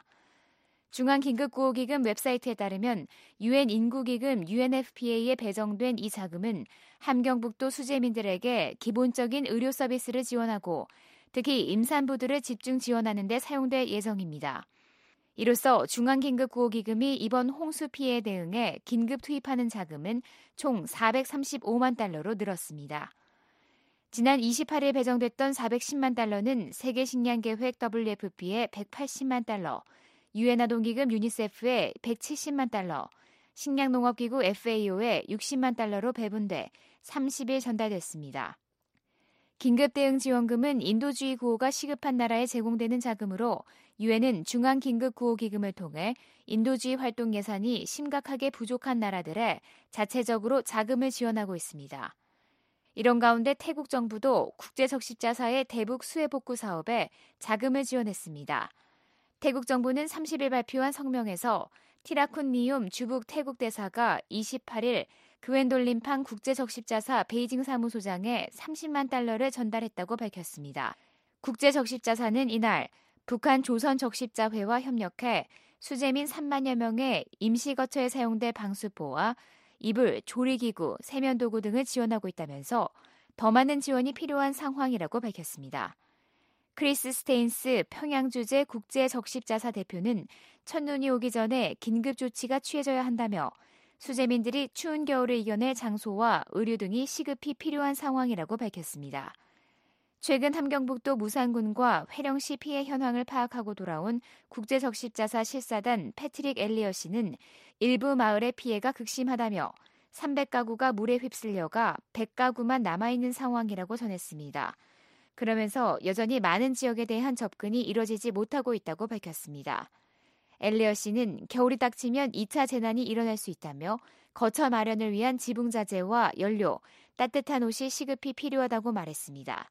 중앙긴급구호기금 웹사이트에 따르면 유엔 인구기금 UNFPA에 배정된 이 자금은 함경북도 수재민들에게 기본적인 의료 서비스를 지원하고 특히 임산부들을 집중 지원하는 데 사용될 예정입니다. 이로써 중앙긴급구호기금이 이번 홍수 피해에 대응해 긴급 투입하는 자금은 총 435만 달러로 늘었습니다. 지난 28일 배정됐던 410만 달러는 세계식량계획 WFP에 180만 달러, 유엔아동기금 유니세프에 170만 달러, 식량농업기구 FAO에 60만 달러로 배분돼 30일 전달됐습니다. 긴급대응지원금은 인도주의 구호가 시급한 나라에 제공되는 자금으로 유엔은 중앙긴급구호기금을 통해 인도주의 활동 예산이 심각하게 부족한 나라들에 자체적으로 자금을 지원하고 있습니다. 이런 가운데 태국 정부도 국제적십자사의 대북 수해 복구 사업에 자금을 지원했습니다. 태국 정부는 30일 발표한 성명에서 티라쿤 니움 주북 태국 대사가 28일 그웬돌림팡 국제적십자사 베이징 사무소장에 30만 달러를 전달했다고 밝혔습니다. 국제적십자사는 이날 북한 조선적십자회와 협력해 수재민 3만여 명의 임시거처에 사용될 방수포와 이불, 조리기구, 세면도구 등을 지원하고 있다면서 더 많은 지원이 필요한 상황이라고 밝혔습니다. 크리스 스테인스 평양주재 국제적십자사 대표는 첫눈이 오기 전에 긴급 조치가 취해져야 한다며 수재민들이 추운 겨울을 이겨낼 장소와 의료 등이 시급히 필요한 상황이라고 밝혔습니다. 최근 함경북도 무산군과 회령시 피해 현황을 파악하고 돌아온 국제적십자사 실사단 패트릭 엘리어 씨는 일부 마을의 피해가 극심하다며 300가구가 물에 휩쓸려가 100가구만 남아있는 상황이라고 전했습니다. 그러면서 여전히 많은 지역에 대한 접근이 이뤄지지 못하고 있다고 밝혔습니다. 엘리어 씨는 겨울이 닥치면 2차 재난이 일어날 수 있다며 거처 마련을 위한 지붕자재와 연료, 따뜻한 옷이 시급히 필요하다고 말했습니다.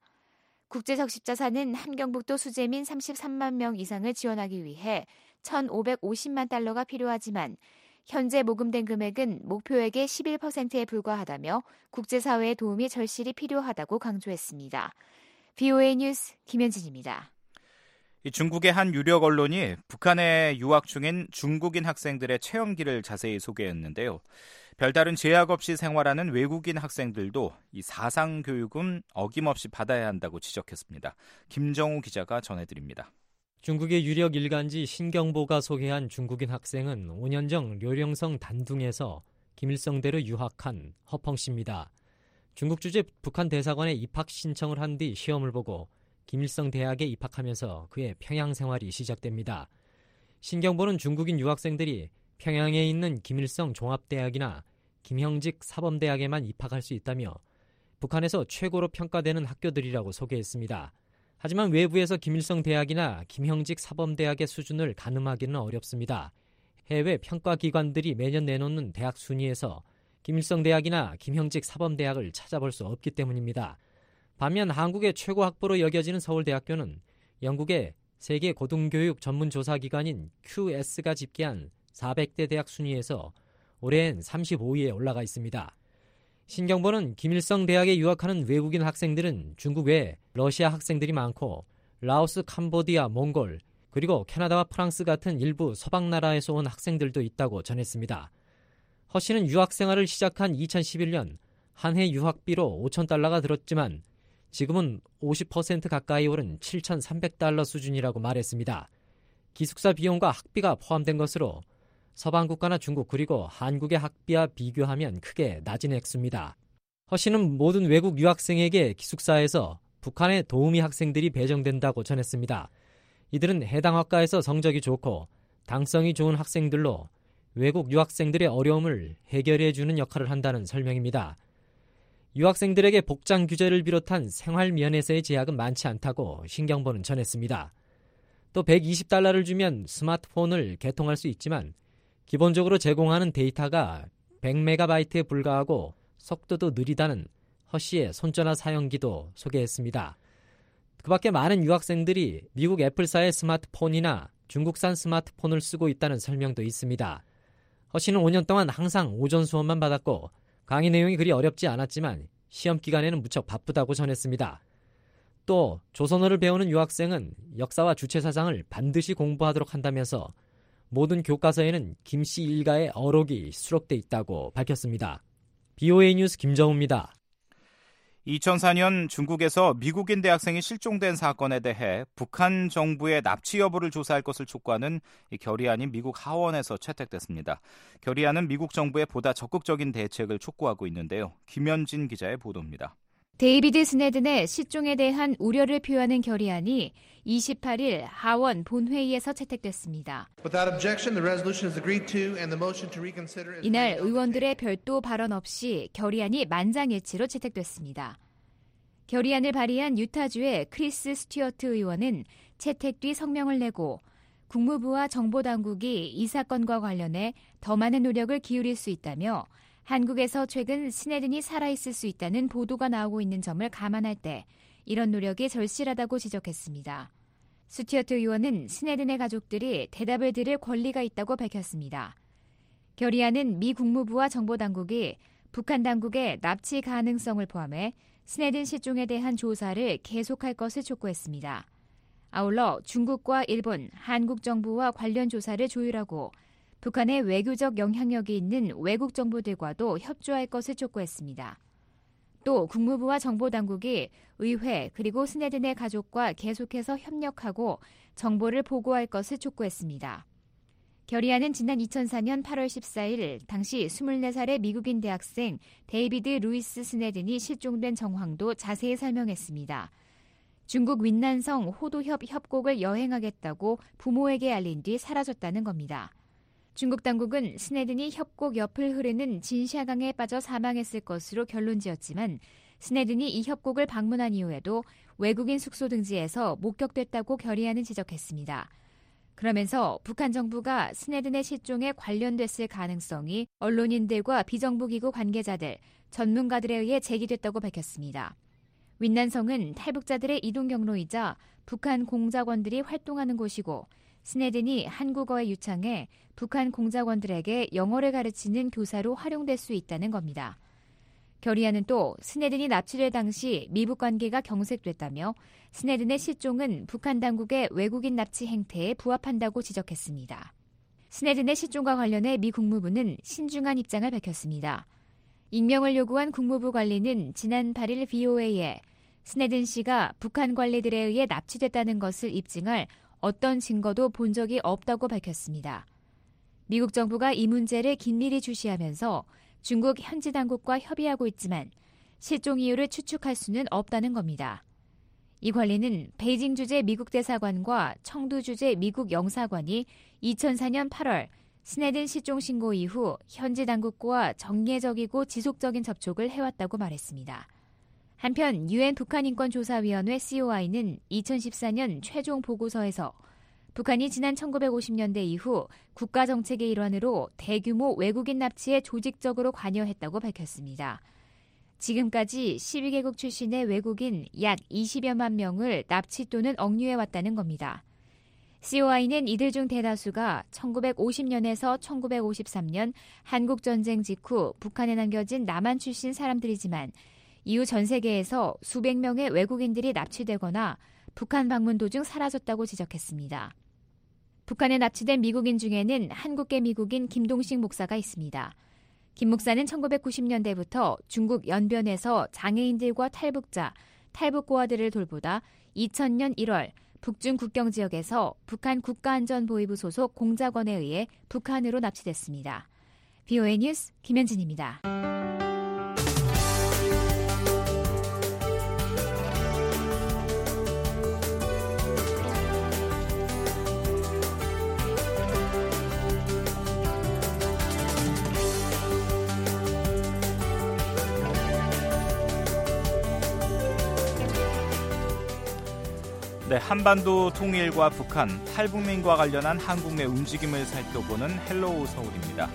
국제적십자사는 함경북도 수재민 33만 명 이상을 지원하기 위해 1,550만 달러가 필요하지만 현재 모금된 금액은 목표액의 11%에 불과하다며 국제사회의 도움이 절실히 필요하다고 강조했습니다. BOA 뉴스 김현진입니다. 중국의 한 유력 언론이 북한에 유학 중인 중국인 학생들의 체험기를 자세히 소개했는데요. 별다른 제약 없이 생활하는 외국인 학생들도 이 사상 교육은 어김없이 받아야 한다고 지적했습니다. 김정우 기자가 전해드립니다. 중국의 유력 일간지 신경보가 소개한 중국인 학생은 5년 전 료령성 단둥에서 김일성대로 유학한 허펑 씨입니다. 중국 주재 북한 대사관에 입학 신청을 한 뒤 시험을 보고 김일성 대학에 입학하면서 그의 평양 생활이 시작됩니다. 신경보는 중국인 유학생들이 평양에 있는 김일성 종합대학이나 김형직 사범대학에만 입학할 수 있다며 북한에서 최고로 평가되는 학교들이라고 소개했습니다. 하지만 외부에서 김일성 대학이나 김형직 사범대학의 수준을 가늠하기는 어렵습니다. 해외 평가기관들이 매년 내놓는 대학 순위에서 김일성 대학이나 김형직 사범대학을 찾아볼 수 없기 때문입니다. 반면 한국의 최고 학부로 여겨지는 서울대학교는 영국의 세계 고등교육 전문조사기관인 QS가 집계한 400대 대학 순위에서 올해엔 35위에 올라가 있습니다. 신경보는 김일성 대학에 유학하는 외국인 학생들은 중국 외에 러시아 학생들이 많고 라오스, 캄보디아, 몽골, 그리고 캐나다와 프랑스 같은 일부 서방 나라에서 온 학생들도 있다고 전했습니다. 허 씨는 유학 생활을 시작한 2011년 한 해 유학비로 5,000달러가 들었지만 지금은 50% 가까이 오른 7,300달러 수준이라고 말했습니다. 기숙사 비용과 학비가 포함된 것으로 서방 국가나 중국 그리고 한국의 학비와 비교하면 크게 낮은 액수입니다. 허 씨는 모든 외국 유학생에게 기숙사에서 북한의 도우미 학생들이 배정된다고 전했습니다. 이들은 해당 학과에서 성적이 좋고 당성이 좋은 학생들로 외국 유학생들의 어려움을 해결해주는 역할을 한다는 설명입니다. 유학생들에게 복장 규제를 비롯한 생활 면에서의 제약은 많지 않다고 신경보는 전했습니다. 또 $120를 주면 스마트폰을 개통할 수 있지만 기본적으로 제공하는 데이터가 100MB에 불과하고 속도도 느리다는 허씨의 손전화 사용기도 소개했습니다. 그 밖에 많은 유학생들이 미국 애플사의 스마트폰이나 중국산 스마트폰을 쓰고 있다는 설명도 있습니다. 허씨는 5년 동안 항상 오전 수업만 받았고 강의 내용이 그리 어렵지 않았지만 시험 기간에는 무척 바쁘다고 전했습니다. 또 조선어를 배우는 유학생은 역사와 주체사상을 반드시 공부하도록 한다면서 모든 교과서에는 김씨 일가의 어록이 수록돼 있다고 밝혔습니다. BOA 뉴스 김정우입니다. 2004년 중국에서 미국인 대학생이 실종된 사건에 대해 북한 정부의 납치 여부를 조사할 것을 촉구하는 결의안이 미국 하원에서 채택됐습니다. 결의안은 미국 정부의 보다 적극적인 대책을 촉구하고 있는데요. 김현진 기자의 보도입니다. 데이비드 스네든의 실종에 대한 우려를 표하는 결의안이 28일 하원 본회의에서 채택됐습니다. 이날 의원들의 별도 발언 없이 결의안이 만장일치로 채택됐습니다. 결의안을 발의한 유타주의 크리스 스튜어트 의원은 채택 뒤 성명을 내고 국무부와 정보당국이 이 사건과 관련해 더 많은 노력을 기울일 수 있다며 한국에서 최근 스네든이 살아있을 수 있다는 보도가 나오고 있는 점을 감안할 때 이런 노력이 절실하다고 지적했습니다. 스튜어트 의원은 스네든의 가족들이 대답을 들을 권리가 있다고 밝혔습니다. 결의안은 미 국무부와 정보당국이 북한 당국의 납치 가능성을 포함해 스네든 실종에 대한 조사를 계속할 것을 촉구했습니다. 아울러 중국과 일본, 한국 정부와 관련 조사를 조율하고 북한의 외교적 영향력이 있는 외국 정부들과도 협조할 것을 촉구했습니다. 또 국무부와 정보당국이 의회 그리고 스네든의 가족과 계속해서 협력하고 정보를 보고할 것을 촉구했습니다. 결의안은 지난 2004년 8월 14일 당시 24살의 미국인 대학생 데이비드 루이스 스네든이 실종된 정황도 자세히 설명했습니다. 중국 윈난성 호도협 협곡을 여행하겠다고 부모에게 알린 뒤 사라졌다는 겁니다. 중국 당국은 스네든이 협곡 옆을 흐르는 진샤강에 빠져 사망했을 것으로 결론지었지만 스네든이 이 협곡을 방문한 이후에도 외국인 숙소 등지에서 목격됐다고 결의안은 지적했습니다. 그러면서 북한 정부가 스네든의 실종에 관련됐을 가능성이 언론인들과 비정부기구 관계자들, 전문가들에 의해 제기됐다고 밝혔습니다. 윈난성은 탈북자들의 이동 경로이자 북한 공작원들이 활동하는 곳이고 스네든이 한국어에 유창해 북한 공작원들에게 영어를 가르치는 교사로 활용될 수 있다는 겁니다. 결의안은 또 스네든이 납치될 당시 미북 관계가 경색됐다며 스네든의 실종은 북한 당국의 외국인 납치 행태에 부합한다고 지적했습니다. 스네든의 실종과 관련해 미 국무부는 신중한 입장을 밝혔습니다. 익명을 요구한 국무부 관리는 지난 8일 VOA에 스네든 씨가 북한 관리들에 의해 납치됐다는 것을 입증할 어떤 증거도 본 적이 없다고 밝혔습니다. 미국 정부가 이 문제를 긴밀히 주시하면서 중국 현지 당국과 협의하고 있지만 실종 이유를 추측할 수는 없다는 겁니다. 이 관리는 베이징 주재 미국 대사관과 청두 주재 미국 영사관이 2004년 8월 스네든 실종 신고 이후 현지 당국과 정례적이고 지속적인 접촉을 해왔다고 말했습니다. 한편 UN 북한인권조사위원회 COI는 2014년 최종 보고서에서 북한이 지난 1950년대 이후 국가정책의 일환으로 대규모 외국인 납치에 조직적으로 관여했다고 밝혔습니다. 지금까지 12개국 출신의 외국인 약 20여만 명을 납치 또는 억류해왔다는 겁니다. COI는 이들 중 대다수가 1950년에서 1953년 한국전쟁 직후 북한에 남겨진 남한 출신 사람들이지만 이후 전 세계에서 수백 명의 외국인들이 납치되거나 북한 방문 도중 사라졌다고 지적했습니다. 북한에 납치된 미국인 중에는 한국계 미국인 김동식 목사가 있습니다. 김 목사는 1990년대부터 중국 연변에서 장애인들과 탈북자, 탈북고아들을 돌보다 2000년 1월 북중 국경 지역에서 북한 국가안전보위부 소속 공작원에 의해 북한으로 납치됐습니다. BOA 뉴스 김현진입니다. 네, 한반도 통일과 북한, 탈북민과 관련한 한국 내 움직임을 살펴보는 헬로우 서울입니다.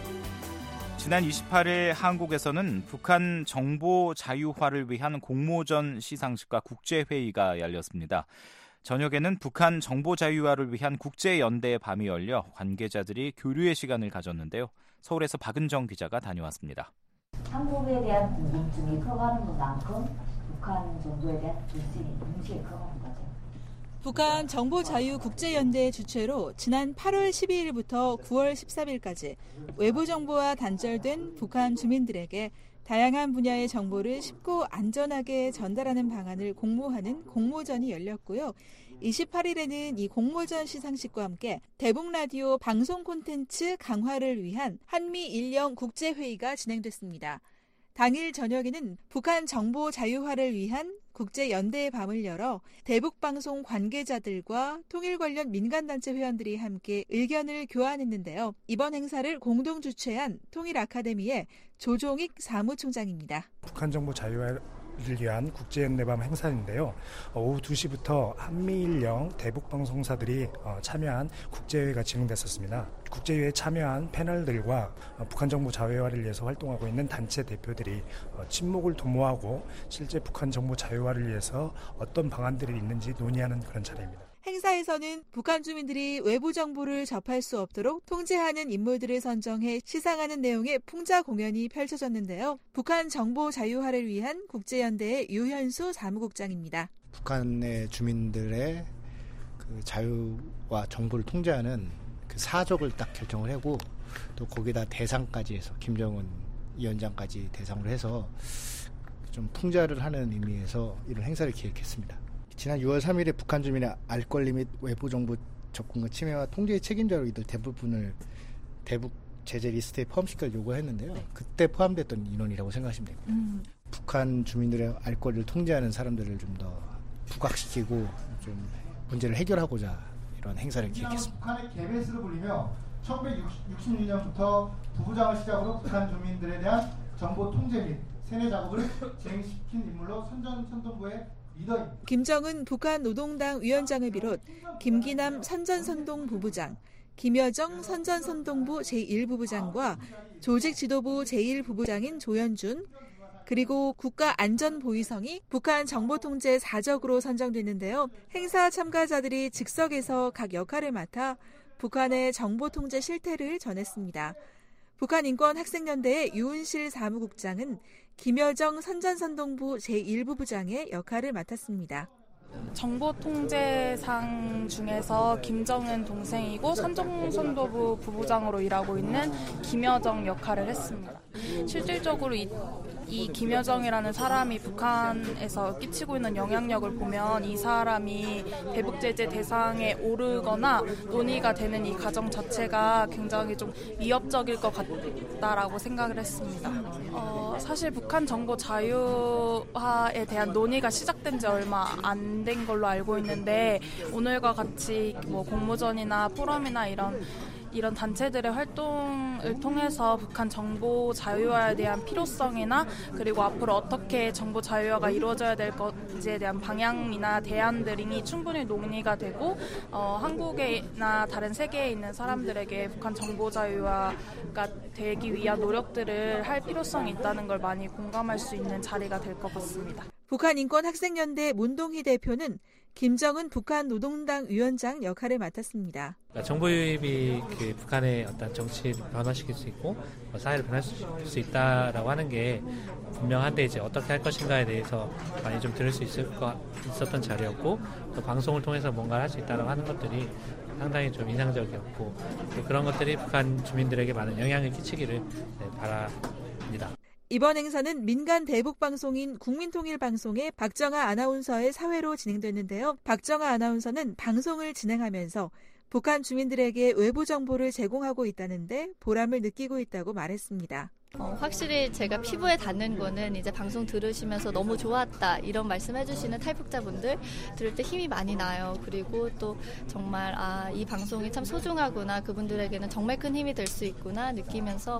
지난 28일 한국에서는 북한 정보 자유화를 위한 공모전 시상식과 국제회의가 열렸습니다. 저녁에는 북한 정보 자유화를 위한 국제연대의 밤이 열려 관계자들이 교류의 시간을 가졌는데요. 서울에서 박은정 기자가 다녀왔습니다. 한국에 대한 궁금증이 커가는 것만큼 북한 정보에 대한 불신이 동시에 커가는 거죠. 북한 정보자유국제연대 주최로 지난 8월 12일부터 9월 13일까지 외부 정보와 단절된 북한 주민들에게 다양한 분야의 정보를 쉽고 안전하게 전달하는 방안을 공모하는 공모전이 열렸고요. 28일에는 이 공모전 시상식과 함께 대북라디오 방송 콘텐츠 강화를 위한 한미 일령 국제회의가 진행됐습니다. 당일 저녁에는 북한 정보 자유화를 위한 국제연대의 밤을 열어 대북방송 관계자들과 통일 관련 민간단체 회원들이 함께 의견을 교환했는데요. 이번 행사를 공동 주최한 통일아카데미의 조종익 사무총장입니다. 북한 정보 자유화를 위한 국제연대밤 행사인데요. 오후 2시부터 한미일령 대북방송사들이 참여한 국제회의가 진행됐었습니다. 국제회의에 참여한 패널들과 북한 정보 자유화를 위해서 활동하고 있는 단체 대표들이 친목을 도모하고 실제 북한 정보 자유화를 위해서 어떤 방안들이 있는지 논의하는 그런 자리입니다. 행사에서는 북한 주민들이 외부 정보를 접할 수 없도록 통제하는 인물들을 선정해 시상하는 내용의 풍자 공연이 펼쳐졌는데요. 북한 정보 자유화를 위한 국제연대의 유현수 사무국장입니다. 북한의 주민들의 그 자유와 정보를 통제하는 그 사족을 딱 결정을 하고 또 거기다 대상까지 해서 김정은 위원장까지 대상으로 해서 좀 풍자를 하는 의미에서 이런 행사를 기획했습니다. 지난 6월 3일에 북한 주민의 알 권리 및 외부 정보 접근과 침해와 통제의 책임자로 이들 대부분을 대북 제재 리스트에 포함시킬 요구했는데요. 그때 포함됐던 인원이라고 생각하시면 됩니다. 북한 주민들의 알 권리를 통제하는 사람들을 좀 더 부각시키고 좀 문제를 해결하고자 이런 행사를 기획했습니다. 북한의 개베스로 불리며 1966년부터 부부장을 시작으로 북한 주민들에 대한 정보 통제 및 세뇌 작업을 진행시킨 인물로 선전선동부의 김정은 북한 노동당 위원장을 비롯 김기남 선전선동 부부장, 김여정 선전선동부 제1부부장과 조직지도부 제1부부장인 조현준, 그리고 국가안전보위성이 북한 정보통제 4적으로 선정됐는데요. 행사 참가자들이 즉석에서 각 역할을 맡아 북한의 정보통제 실태를 전했습니다. 북한인권학생연대의 유은실 사무국장은 김여정 선전선동부 제1부부장의 역할을 맡았습니다. 정보통제상 중에서 김정은 동생이고 선전선도부 부부장으로 일하고 있는 김여정 역할을 했습니다. 실질적으로 이 김여정이라는 사람이 북한에서 끼치고 있는 영향력을 보면 이 사람이 대북제재 대상에 오르거나 논의가 되는 이 과정 자체가 굉장히 좀 위협적일 것 같다라고 생각을 했습니다. 사실 북한 정보 자유화에 대한 논의가 시작된 지 얼마 안 된 걸로 알고 있는데 오늘과 같이 뭐 공모전이나 포럼이나 이런 단체들의 활동을 통해서 북한 정보 자유화에 대한 필요성이나 그리고 앞으로 어떻게 정보 자유화가 이루어져야 될 건지에 대한 방향이나 대안들이 충분히 논의가 되고 한국이나 다른 세계에 있는 사람들에게 북한 정보 자유화가 되기 위한 노력들을 할 필요성이 있다는 걸 많이 공감할 수 있는 자리가 될 것 같습니다. 북한인권학생연대 문동희 대표는 김정은 북한 노동당 위원장 역할을 맡았습니다. 정보 유입이 북한의 어떤 정치를 변화시킬 수 있고 사회를 변화시킬 수 있다라고 하는 게 분명한데 이제 어떻게 할 것인가에 대해서 많이 좀 들을 수 있었던 자리였고 또 방송을 통해서 뭔가를 할 수 있다라고 하는 것들이 상당히 좀 인상적이었고 또 그런 것들이 북한 주민들에게 많은 영향을 끼치기를 바랍니다. 이번 행사는 민간 대북방송인 국민통일방송의 박정아 아나운서의 사회로 진행됐는데요. 박정아 아나운서는 방송을 진행하면서 북한 주민들에게 외부 정보를 제공하고 있다는데 보람을 느끼고 있다고 말했습니다. 확실히 제가 피부에 닿는 거는 이제 방송 들으시면서 너무 좋았다 이런 말씀해주시는 탈북자분들 들을 때 힘이 많이 나요. 그리고 또 정말 이 방송이 참 소중하구나, 그분들에게는 정말 큰 힘이 될 수 있구나 느끼면서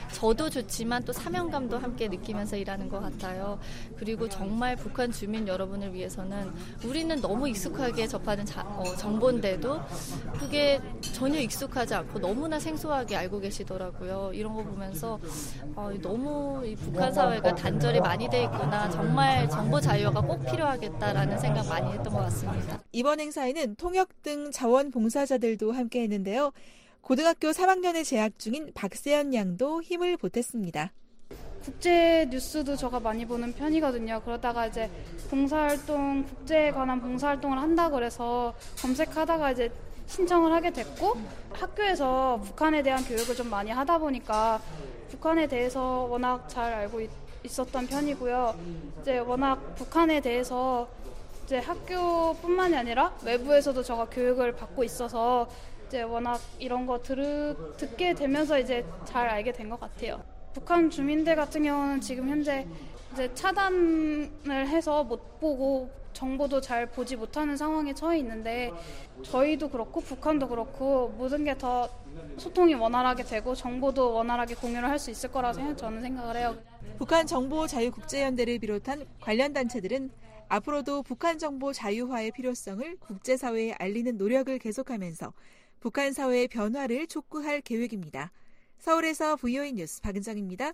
저도 좋지만 또 사명감도 함께 느끼면서 일하는 것 같아요. 그리고 정말 북한 주민 여러분을 위해서는 우리는 너무 익숙하게 접하는 정보인데도 그게 전혀 익숙하지 않고 너무나 생소하게 알고 계시더라고요. 이런 거 보면서 너무 이 북한 사회가 단절이 많이 돼 있구나. 정말 정보 자유화가 꼭 필요하겠다라는 생각 많이 했던 것 같습니다. 이번 행사에는 통역 등 자원봉사자들도 함께 했는데요. 고등학교 3학년에 재학 중인 박세연 양도 힘을 보탰습니다. 국제 뉴스도 제가 많이 보는 편이거든요. 그러다가 이제 봉사활동, 국제에 관한 봉사활동을 한다고 그래서 검색하다가 이제 신청을 하게 됐고, 학교에서 북한에 대한 교육을 좀 많이 하다 보니까 북한에 대해서 워낙 잘 알고 있었던 편이고요. 이제 워낙 북한에 대해서 이제 학교뿐만이 아니라 외부에서도 제가 교육을 받고 있어서 이제 워낙 이런 거 듣게 되면서 이제 잘 알게 된 것 같아요. 북한 주민들 같은 경우는 지금 현재 이제 차단을 해서 못 보고 정보도 잘 보지 못하는 상황에 처해 있는데, 저희도 그렇고 북한도 그렇고 모든 게 더 소통이 원활하게 되고 정보도 원활하게 공유를 할 수 있을 거라고 저는 생각을 해요. 북한 정보자유국제연대를 비롯한 관련 단체들은 앞으로도 북한 정보 자유화의 필요성을 국제사회에 알리는 노력을 계속하면서 북한 사회의 변화를 촉구할 계획입니다. 서울에서 VOA 뉴스 박은정입니다.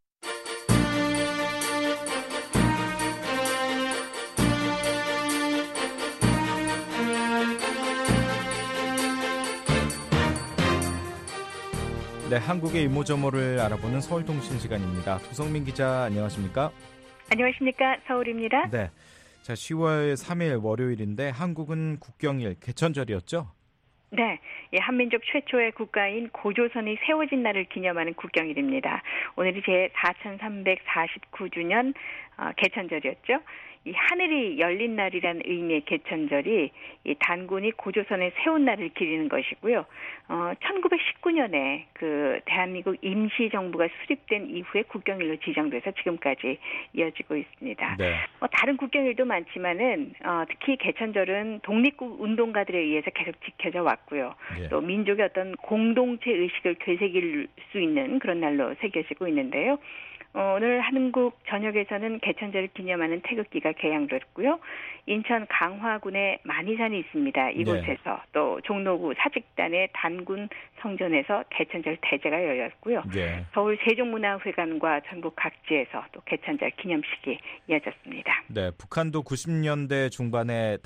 네, 한국의 이모저모를 알아보는 서울통신 시간입니다. 도성민 기자, 안녕하십니까? 안녕하십니까? 서울입니다. 네, 자 10월 3일 월요일인데 한국은 국경일 개천절이었죠? 네, 한민족 최초의 국가인 고조선이 세워진 날을 기념하는 국경일입니다. 오늘이 제 4349주년 개천절이었죠. 이 하늘이 열린 날이라는 의미의 개천절이 이 단군이 고조선에 세운 날을 기리는 것이고요. 1919년에 그 대한민국 임시정부가 수립된 이후에 국경일로 지정돼서 지금까지 이어지고 있습니다. 네. 다른 국경일도 많지만은 특히 개천절은 독립국 운동가들에 의해서 계속 지켜져 왔고요. 네. 또 민족의 어떤 공동체 의식을 되새길 수 있는 그런 날로 새겨지고 있는데요. 오늘 한국 전역에서는 개천절을 기념하는 태극기가 개양됐고요. 인천 강화군에 만이산이 있습니다. 이곳에서 네. 또 종로구 사직단의 단군 성전에서 개천절 대제가 열렸고요. 네. 서울 세종문화회관과 전국 각지에서 또 개천절 기념식이 이어졌습니다. 네, 북한도 90년대 중반에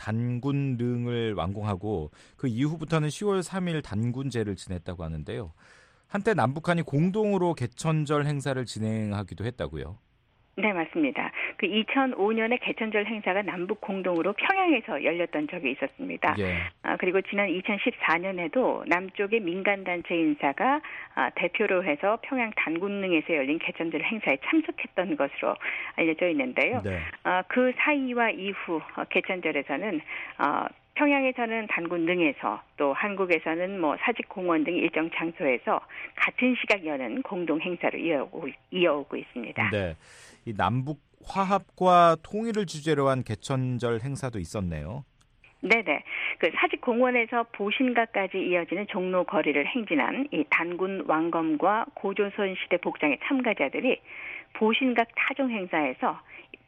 단군릉을 완공하고 그 이후부터는 10월 3일 단군제를 지냈다고 하는데요. 한때 남북한이 공동으로 개천절 행사를 진행하기도 했다고요? 네, 맞습니다. 그 2005년에 개천절 행사가 남북 공동으로 평양에서 열렸던 적이 있었습니다. 예. 그리고 지난 2014년에도 남쪽의 민간단체 인사가 대표로 해서 평양 단군릉에서 열린 개천절 행사에 참석했던 것으로 알려져 있는데요. 네. 그 사이와 이후 개천절에서는 평양에서는 단군릉에서 또 한국에서는 사직공원 등 일정 장소에서 같은 시각 여는 공동 행사로 이어오고 있습니다. 네, 이 남북 화합과 통일을 주제로 한 개천절 행사도 있었네요. 네네. 그 사직공원에서 보신각까지 이어지는 종로 거리를 행진한 이 단군 왕검과 고조선 시대 복장의 참가자들이 보신각 타종 행사에서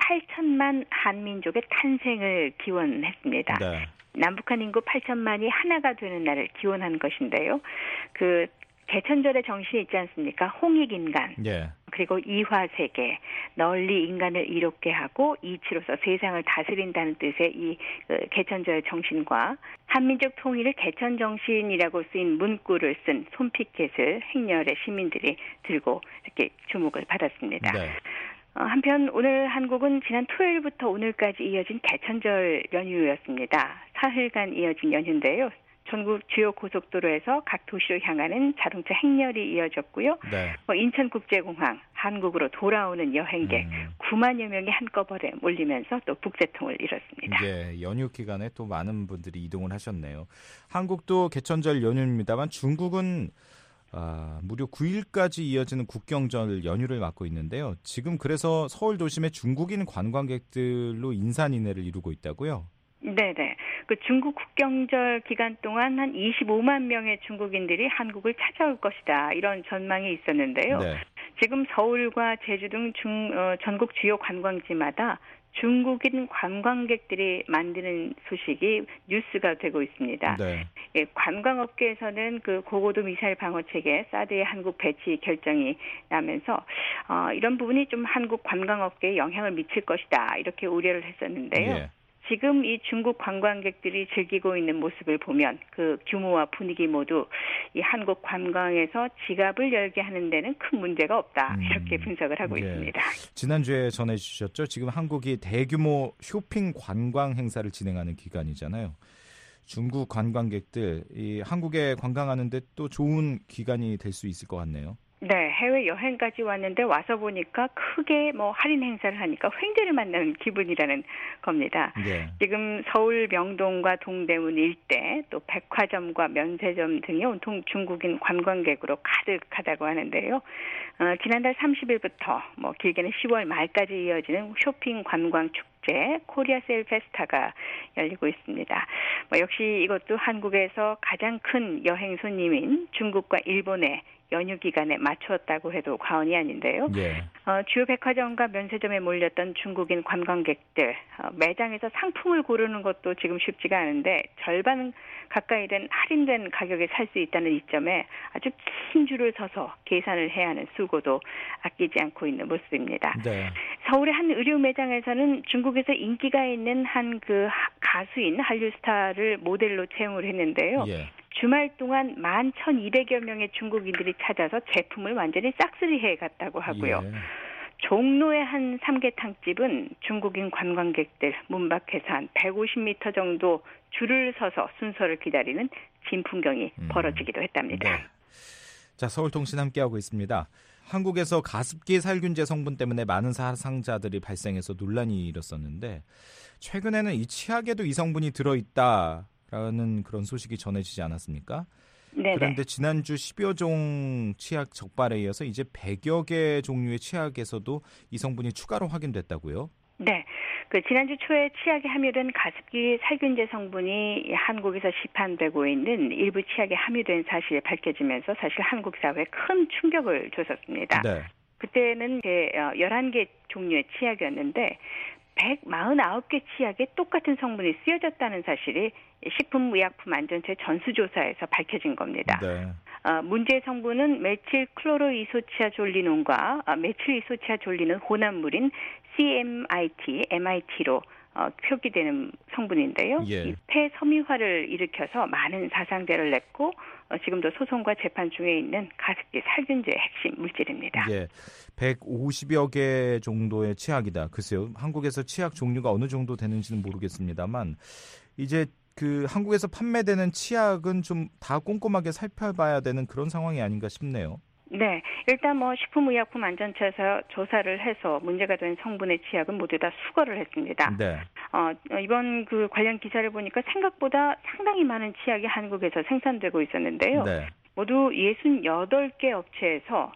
8천만 한민족의 탄생을 기원했습니다. 네. 남북한 인구 8천만이 하나가 되는 날을 기원한 것인데요. 그 개천절의 정신이 있지 않습니까? 홍익인간, 예. 그리고 이화세계, 널리 인간을 이롭게 하고 이치로서 세상을 다스린다는 뜻의 이 개천절의 정신과 한민족 통일을 개천정신이라고 쓰인 문구를 쓴 손피켓을 행렬의 시민들이 들고 이렇게 주목을 받았습니다. 네. 한편 오늘 한국은 지난 토요일부터 오늘까지 이어진 개천절 연휴였습니다. 사흘간 이어진 연휴인데요. 전국 주요 고속도로에서 각 도시로 향하는 자동차 행렬이 이어졌고요. 네. 인천국제공항, 한국으로 돌아오는 여행객 9만여 명이 한꺼번에 몰리면서 또 북새통을 이뤘습니다. 네, 연휴 기간에 또 많은 분들이 이동을 하셨네요. 한국도 개천절 연휴입니다만 중국은 무려 9일까지 이어지는 국경절 연휴를 맞고 있는데요. 지금 그래서 서울 도심에 중국인 관광객들로 인산인해를 이루고 있다고요? 네네. 그 중국 국경절 기간 동안 한 25만 명의 중국인들이 한국을 찾아올 것이다. 이런 전망이 있었는데요. 네. 지금 서울과 제주 등 전국 주요 관광지마다 중국인 관광객들이 만드는 소식이 뉴스가 되고 있습니다. 네. 예, 관광업계에서는 그 고고도 미사일 방어 체계 사드의 한국 배치 결정이 나면서 이런 부분이 좀 한국 관광업계에 영향을 미칠 것이다 이렇게 우려를 했었는데요. 예. 지금 이 중국 관광객들이 즐기고 있는 모습을 보면 그 규모와 분위기 모두 이 한국 관광에서 지갑을 열게 하는 데는 큰 문제가 없다 이렇게 분석을 하고 있습니다. 지난주에 전해주셨죠. 지금 한국이 대규모 쇼핑 관광 행사를 진행하는 기간이잖아요. 중국 관광객들 이 한국에 관광하는데 또 좋은 기간이 될 수 있을 것 같네요. 네, 해외 여행까지 왔는데 와서 보니까 크게 할인 행사를 하니까 횡재를 만나는 기분이라는 겁니다. 네. 지금 서울 명동과 동대문 일대 또 백화점과 면세점 등이 온통 중국인 관광객으로 가득하다고 하는데요. 지난달 30일부터 길게는 10월 말까지 이어지는 쇼핑 관광 축제 코리아 세일 페스타가 열리고 있습니다. 역시 이것도 한국에서 가장 큰 여행 손님인 중국과 일본의 연휴 기간에 맞추었다고 해도 과언이 아닌데요. 예. 주요 백화점과 면세점에 몰렸던 중국인 관광객들 매장에서 상품을 고르는 것도 지금 쉽지가 않은데 절반 가까이 된 할인된 가격에 살 수 있다는 이점에 아주 긴 줄을 서서 계산을 해야 하는 수고도 아끼지 않고 있는 모습입니다. 네. 서울의 한 의류 매장에서는 중국에서 인기가 있는 한 그 가수인 한류 스타를 모델로 채용을 했는데요. 예. 주말 동안 11,200여 명의 중국인들이 찾아서 제품을 완전히 싹쓸이해 갔다고 하고요. 예. 종로의 한 삼계탕집은 중국인 관광객들 문 밖에서 한 150m 정도 줄을 서서 순서를 기다리는 진풍경이 벌어지기도 했답니다. 네. 자, 서울통신 함께하고 있습니다. 한국에서 가습기 살균제 성분 때문에 많은 사상자들이 발생해서 논란이 일었었는데 최근에는 이 치약에도 이 성분이 들어있다라는 그런 소식이 전해지지 않았습니까? 네네. 그런데 지난주 10여 종 치약 적발에 이어서 이제 100여 개 종류의 치약에서도 이 성분이 추가로 확인됐다고요? 네. 지난주 초에 치약에 함유된 가습기 살균제 성분이 한국에서 시판되고 있는 일부 치약에 함유된 사실이 밝혀지면서 사실 한국 사회에 큰 충격을 줬었습니다. 네. 그때는 11개 종류의 치약이었는데 149개 치약에 똑같은 성분이 쓰여졌다는 사실이 식품의약품안전처의 전수조사에서 밝혀진 겁니다. 네. 문제의 성분은 메칠 클로로이소치아졸리논과 메칠 이소치아졸리논 혼합물인 MIT로 표기되는 성분인데요. 예. 이 폐섬유화를 일으켜서 많은 사상자를 냈고 지금도 소송과 재판 중에 있는 가습기 살균제의 핵심 물질입니다. 예, 150여 개 정도의 치약이다. 글쎄요, 한국에서 치약 종류가 어느 정도 되는지는 모르겠습니다만 이제 한국에서 판매되는 치약은 좀 다 꼼꼼하게 살펴봐야 되는 그런 상황이 아닌가 싶네요. 네, 일단 식품의약품안전처에서 조사를 해서 문제가 된 성분의 치약은 모두 다 수거를 했습니다. 네. 이번 관련 기사를 보니까 생각보다 상당히 많은 치약이 한국에서 생산되고 있었는데요. 네. 모두 68개 업체에서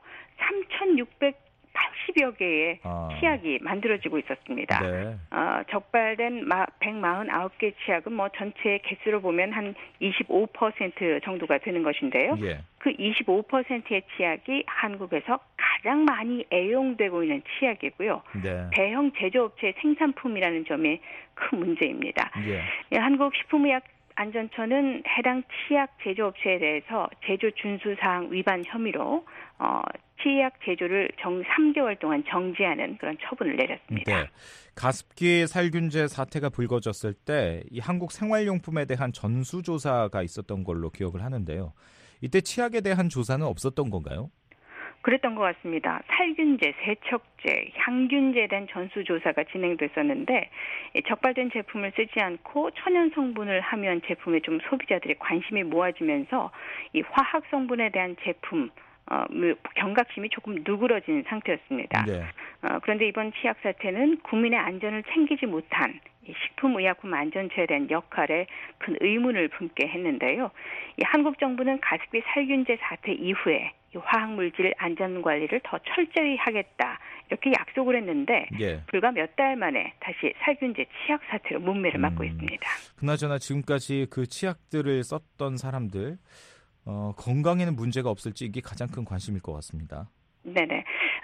3,680여 개의 치약이 만들어지고 있었습니다. 네. 적발된 149개 치약은 전체 개수로 보면 한 25% 정도가 되는 것인데요. 예. 그 25%의 치약이 한국에서 가장 많이 애용되고 있는 치약이고요. 네. 대형 제조업체의 생산품이라는 점이 큰 문제입니다. 예. 한국식품의약안전처는 해당 치약 제조업체에 대해서 제조 준수사항 위반 혐의로 치약 제조를 3개월 동안 정지하는 그런 처분을 내렸습니다. 네. 가습기 살균제 사태가 불거졌을 때 이 한국 생활용품에 대한 전수조사가 있었던 걸로 기억을 하는데요. 이때 치약에 대한 조사는 없었던 건가요? 그랬던 것 같습니다. 살균제, 세척제, 향균제에 대한 전수조사가 진행됐었는데 적발된 제품을 쓰지 않고 천연 성분을 함유한 제품에 좀 소비자들의 관심이 모아지면서 이 화학 성분에 대한 제품 경각심이 조금 누그러진 상태였습니다. 네. 그런데 이번 치약 사태는 국민의 안전을 챙기지 못한 식품의약품안전처에 대한 역할에 큰 의문을 품게 했는데요. 한국 정부는 가습기 살균제 사태 이후에 화학물질 안전관리를 더 철저히 하겠다 이렇게 약속을 했는데 예. 불과 몇 달 만에 다시 살균제 치약 사태로 문매를 맞고 있습니다. 그나저나 지금까지 그 치약들을 썼던 사람들 건강에는 문제가 없을지 이게 가장 큰 관심일 것 같습니다. 네네.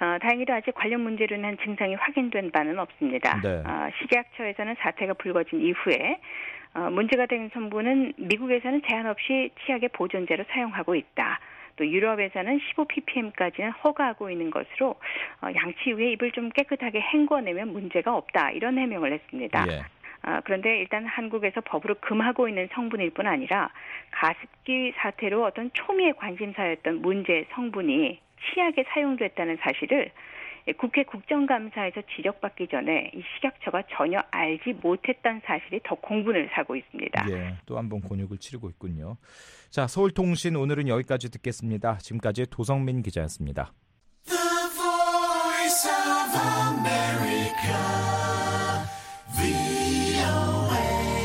다행히도 아직 관련 문제로 인한 증상이 확인된 바는 없습니다. 네. 식약처에서는 사태가 불거진 이후에 문제가 된 성분은 미국에서는 제한 없이 치약의 보존제로 사용하고 있다. 또 유럽에서는 15ppm까지는 허가하고 있는 것으로 양치 후에 입을 좀 깨끗하게 헹궈내면 문제가 없다. 이런 해명을 했습니다. 예. 그런데 일단 한국에서 법으로 금하고 있는 성분일 뿐 아니라 가습기 사태로 어떤 초미의 관심사였던 문제 성분이 치약에 사용됐다는 사실을 국회 국정감사에서 지적받기 전에 이 식약처가 전혀 알지 못했다는 사실이 더 공분을 사고 있습니다. 예, 또 한 번 곤욕을 치르고 있군요. 자, 서울통신 오늘은 여기까지 듣겠습니다. 지금까지 도성민 기자였습니다. The Voice of America, VOA.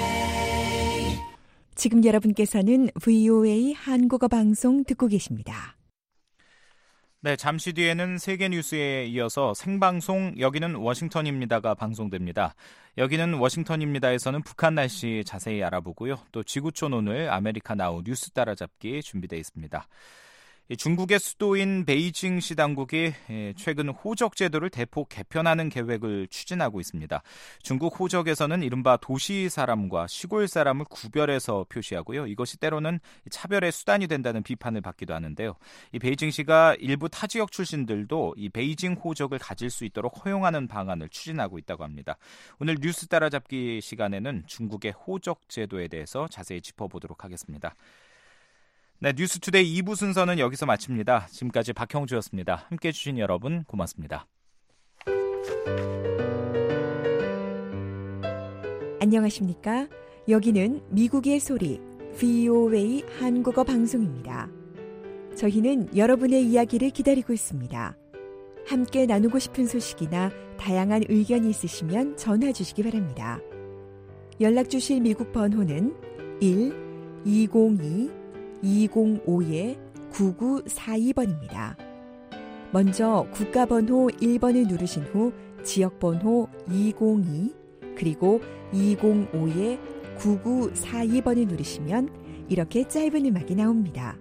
지금 여러분께서는 VOA 한국어 방송 듣고 계십니다. 네, 잠시 뒤에는 세계 뉴스에 이어서 생방송 여기는 워싱턴입니다가 방송됩니다. 여기는 워싱턴입니다에서는 북한 날씨 자세히 알아보고요. 또 지구촌 오늘 아메리카 나우 뉴스 따라잡기 준비되어 있습니다. 중국의 수도인 베이징시 당국이 최근 호적 제도를 대폭 개편하는 계획을 추진하고 있습니다. 중국 호적에서는 이른바 도시 사람과 시골 사람을 구별해서 표시하고요. 이것이 때로는 차별의 수단이 된다는 비판을 받기도 하는데요. 이 베이징시가 일부 타 지역 출신들도 이 베이징 호적을 가질 수 있도록 허용하는 방안을 추진하고 있다고 합니다. 오늘 뉴스 따라잡기 시간에는 중국의 호적 제도에 대해서 자세히 짚어보도록 하겠습니다. 네, 뉴스투데이 2부 순서는 여기서 마칩니다. 지금까지 박형주였습니다. 함께해 주신 여러분 고맙습니다. 안녕하십니까? 여기는 미국의 소리 VOA 한국어 방송입니다. 저희는 여러분의 이야기를 기다리고 있습니다. 함께 나누고 싶은 소식이나 다양한 의견이 있으시면 전화 주시기 바랍니다. 연락 주실 미국 번호는 1-202-205-9942번입니다. 먼저 국가번호 1번을 누르신 후 지역번호 202 그리고 205-9942번을 누르시면 이렇게 짧은 음악이 나옵니다.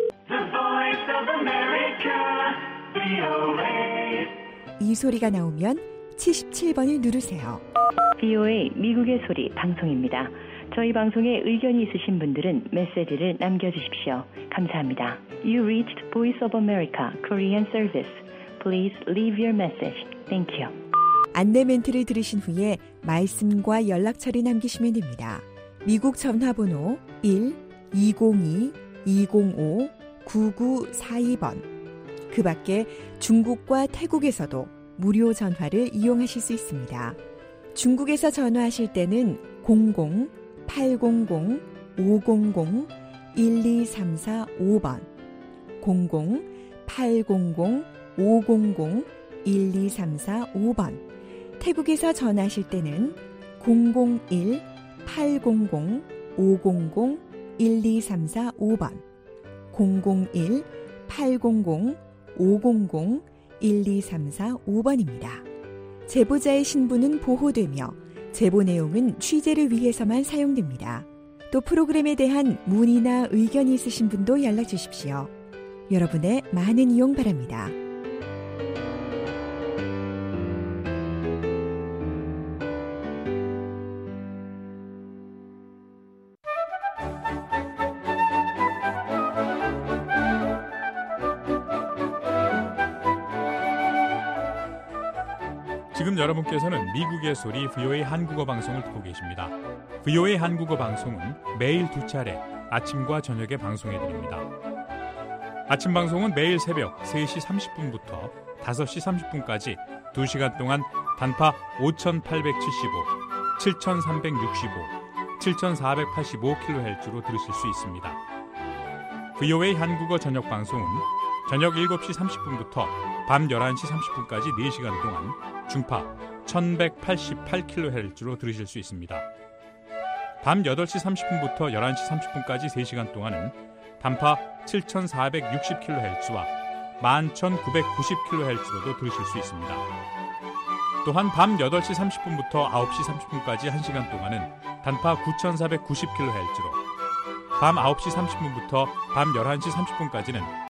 이 소리가 나오면 77번을 누르세요. VOA 미국의 소리 방송입니다. 저희 방송에 의견이 있으신 분들은 메시지를 남겨주십시오. 감사합니다. You reached Voice of America Korean Service. Please leave your message. Thank you. 안내 멘트를 들으신 후에 말씀과 연락처를 남기시면 됩니다. 미국 전화번호 1-202-205-9942번. 그 밖에 중국과 태국에서도 무료 전화를 이용하실 수 있습니다. 중국에서 전화하실 때는 00-800-500-12345번 00-800-500-12345번 태국에서 전화하실 때는 001-800-500-12345번 001-800-500-12345번입니다. 제보자의 신분은 보호되며 제보 내용은 취재를 위해서만 사용됩니다. 또 프로그램에 대한 문의나 의견이 있으신 분도 연락 주십시오. 여러분의 많은 이용 바랍니다. 지금 여러분께서는 미국의 소리 VOA 한국어 방송을 듣고 계십니다. VOA 한국어 방송은 매일 2차례 아침과 저녁에 방송해드립니다. 아침 방송은 매일 새벽 3시 30분부터 5시 30분까지 2시간 동안 단파 5875, 7365, 7485kHz로 들으실 수 있습니다. VOA 한국어 저녁 방송은 저녁 7시 30분부터 밤 11시 30분까지 4시간 동안 중파 1188kHz로 들으실 수 있습니다. 밤 8시 30분부터 11시 30분까지 3시간 동안은 단파 7460kHz와 11990kHz로도 들으실 수 있습니다. 또한 밤 8시 30분부터 9시 30분까지 1시간 동안은 단파 9490kHz로 밤 9시 30분부터 밤 11시 30분까지는